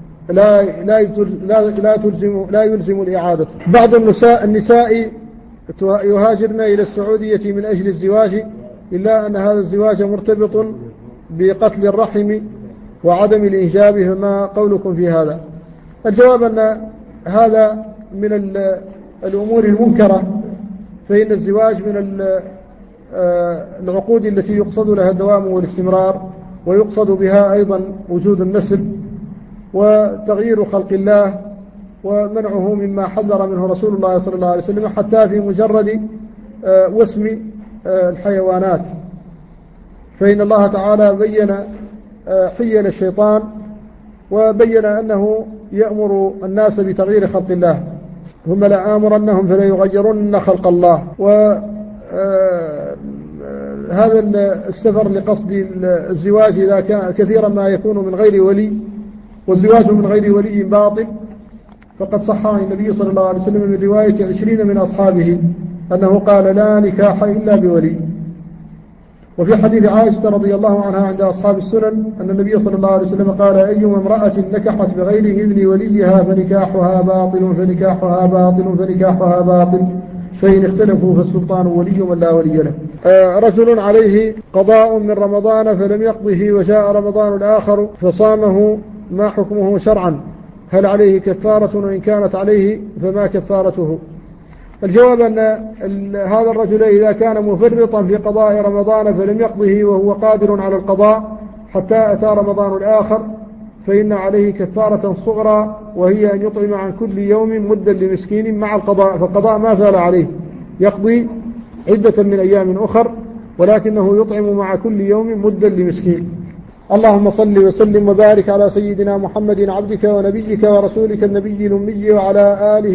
لا يلزم الإعادة. بعض النساء يهاجرن إلى السعودية من أجل الزواج، إلا أن هذا الزواج مرتبط بقتل الرحم وعدم الإنجاب، فما قولكم في هذا؟ الجواب أن هذا من الأمور المنكرة، فإن الزواج من العقود التي يقصد لها الدوام والاستمرار، ويقصد بها أيضا وجود النسل وتغيير خلق الله، ومنعه مما حذر منه رسول الله صلى الله عليه وسلم، حتى في مجرد وسم الحيوانات. فإن الله تعالى بين حيل الشيطان، وبين أنه يأمر الناس بتغيير خلق الله، ثم لآمرنهم فليغيرن خلق الله. هذا السفر لقصد الزواج إذا كان كثيرا ما يكون من غير ولي، والزواج من غير ولي باطل، فقد صح عن النبي صلى الله عليه وسلم من رواية 20 من أصحابه أنه قال لا نكاح إلا بولي. وفي حديث عائشة رضي الله عنها عند أصحاب السنن أن النبي صلى الله عليه وسلم قال أيما امرأة نكحت بغير إذن وليها فنكاحها باطل فنكاحها باطل فنكاحها باطل، فإن اختلفوا فالسلطان ولي من لا ولي له. رجل عليه قضاء من رمضان فلم يقضه وجاء رمضان الآخر فصامه، ما حكمه شرعا؟ هل عليه كفارة؟ وإن كانت عليه فما كفارته؟ الجواب أن هذا الرجل إذا كان مفرطا في قضاء رمضان فلم يقضه وهو قادر على القضاء حتى أتى رمضان الآخر، فإن عليه كفارة صغرى، وهي أن يطعم عن كل يوم مدا لمسكين مع القضاء، فالقضاء ما زال عليه، يقضي عدة من أيام أخر، ولكنه يطعم مع كل يوم مدا لمسكين. اللهم صل وسلم وبارك على سيدنا محمد عبدك ونبيك ورسولك النبي الأمي وعلى آله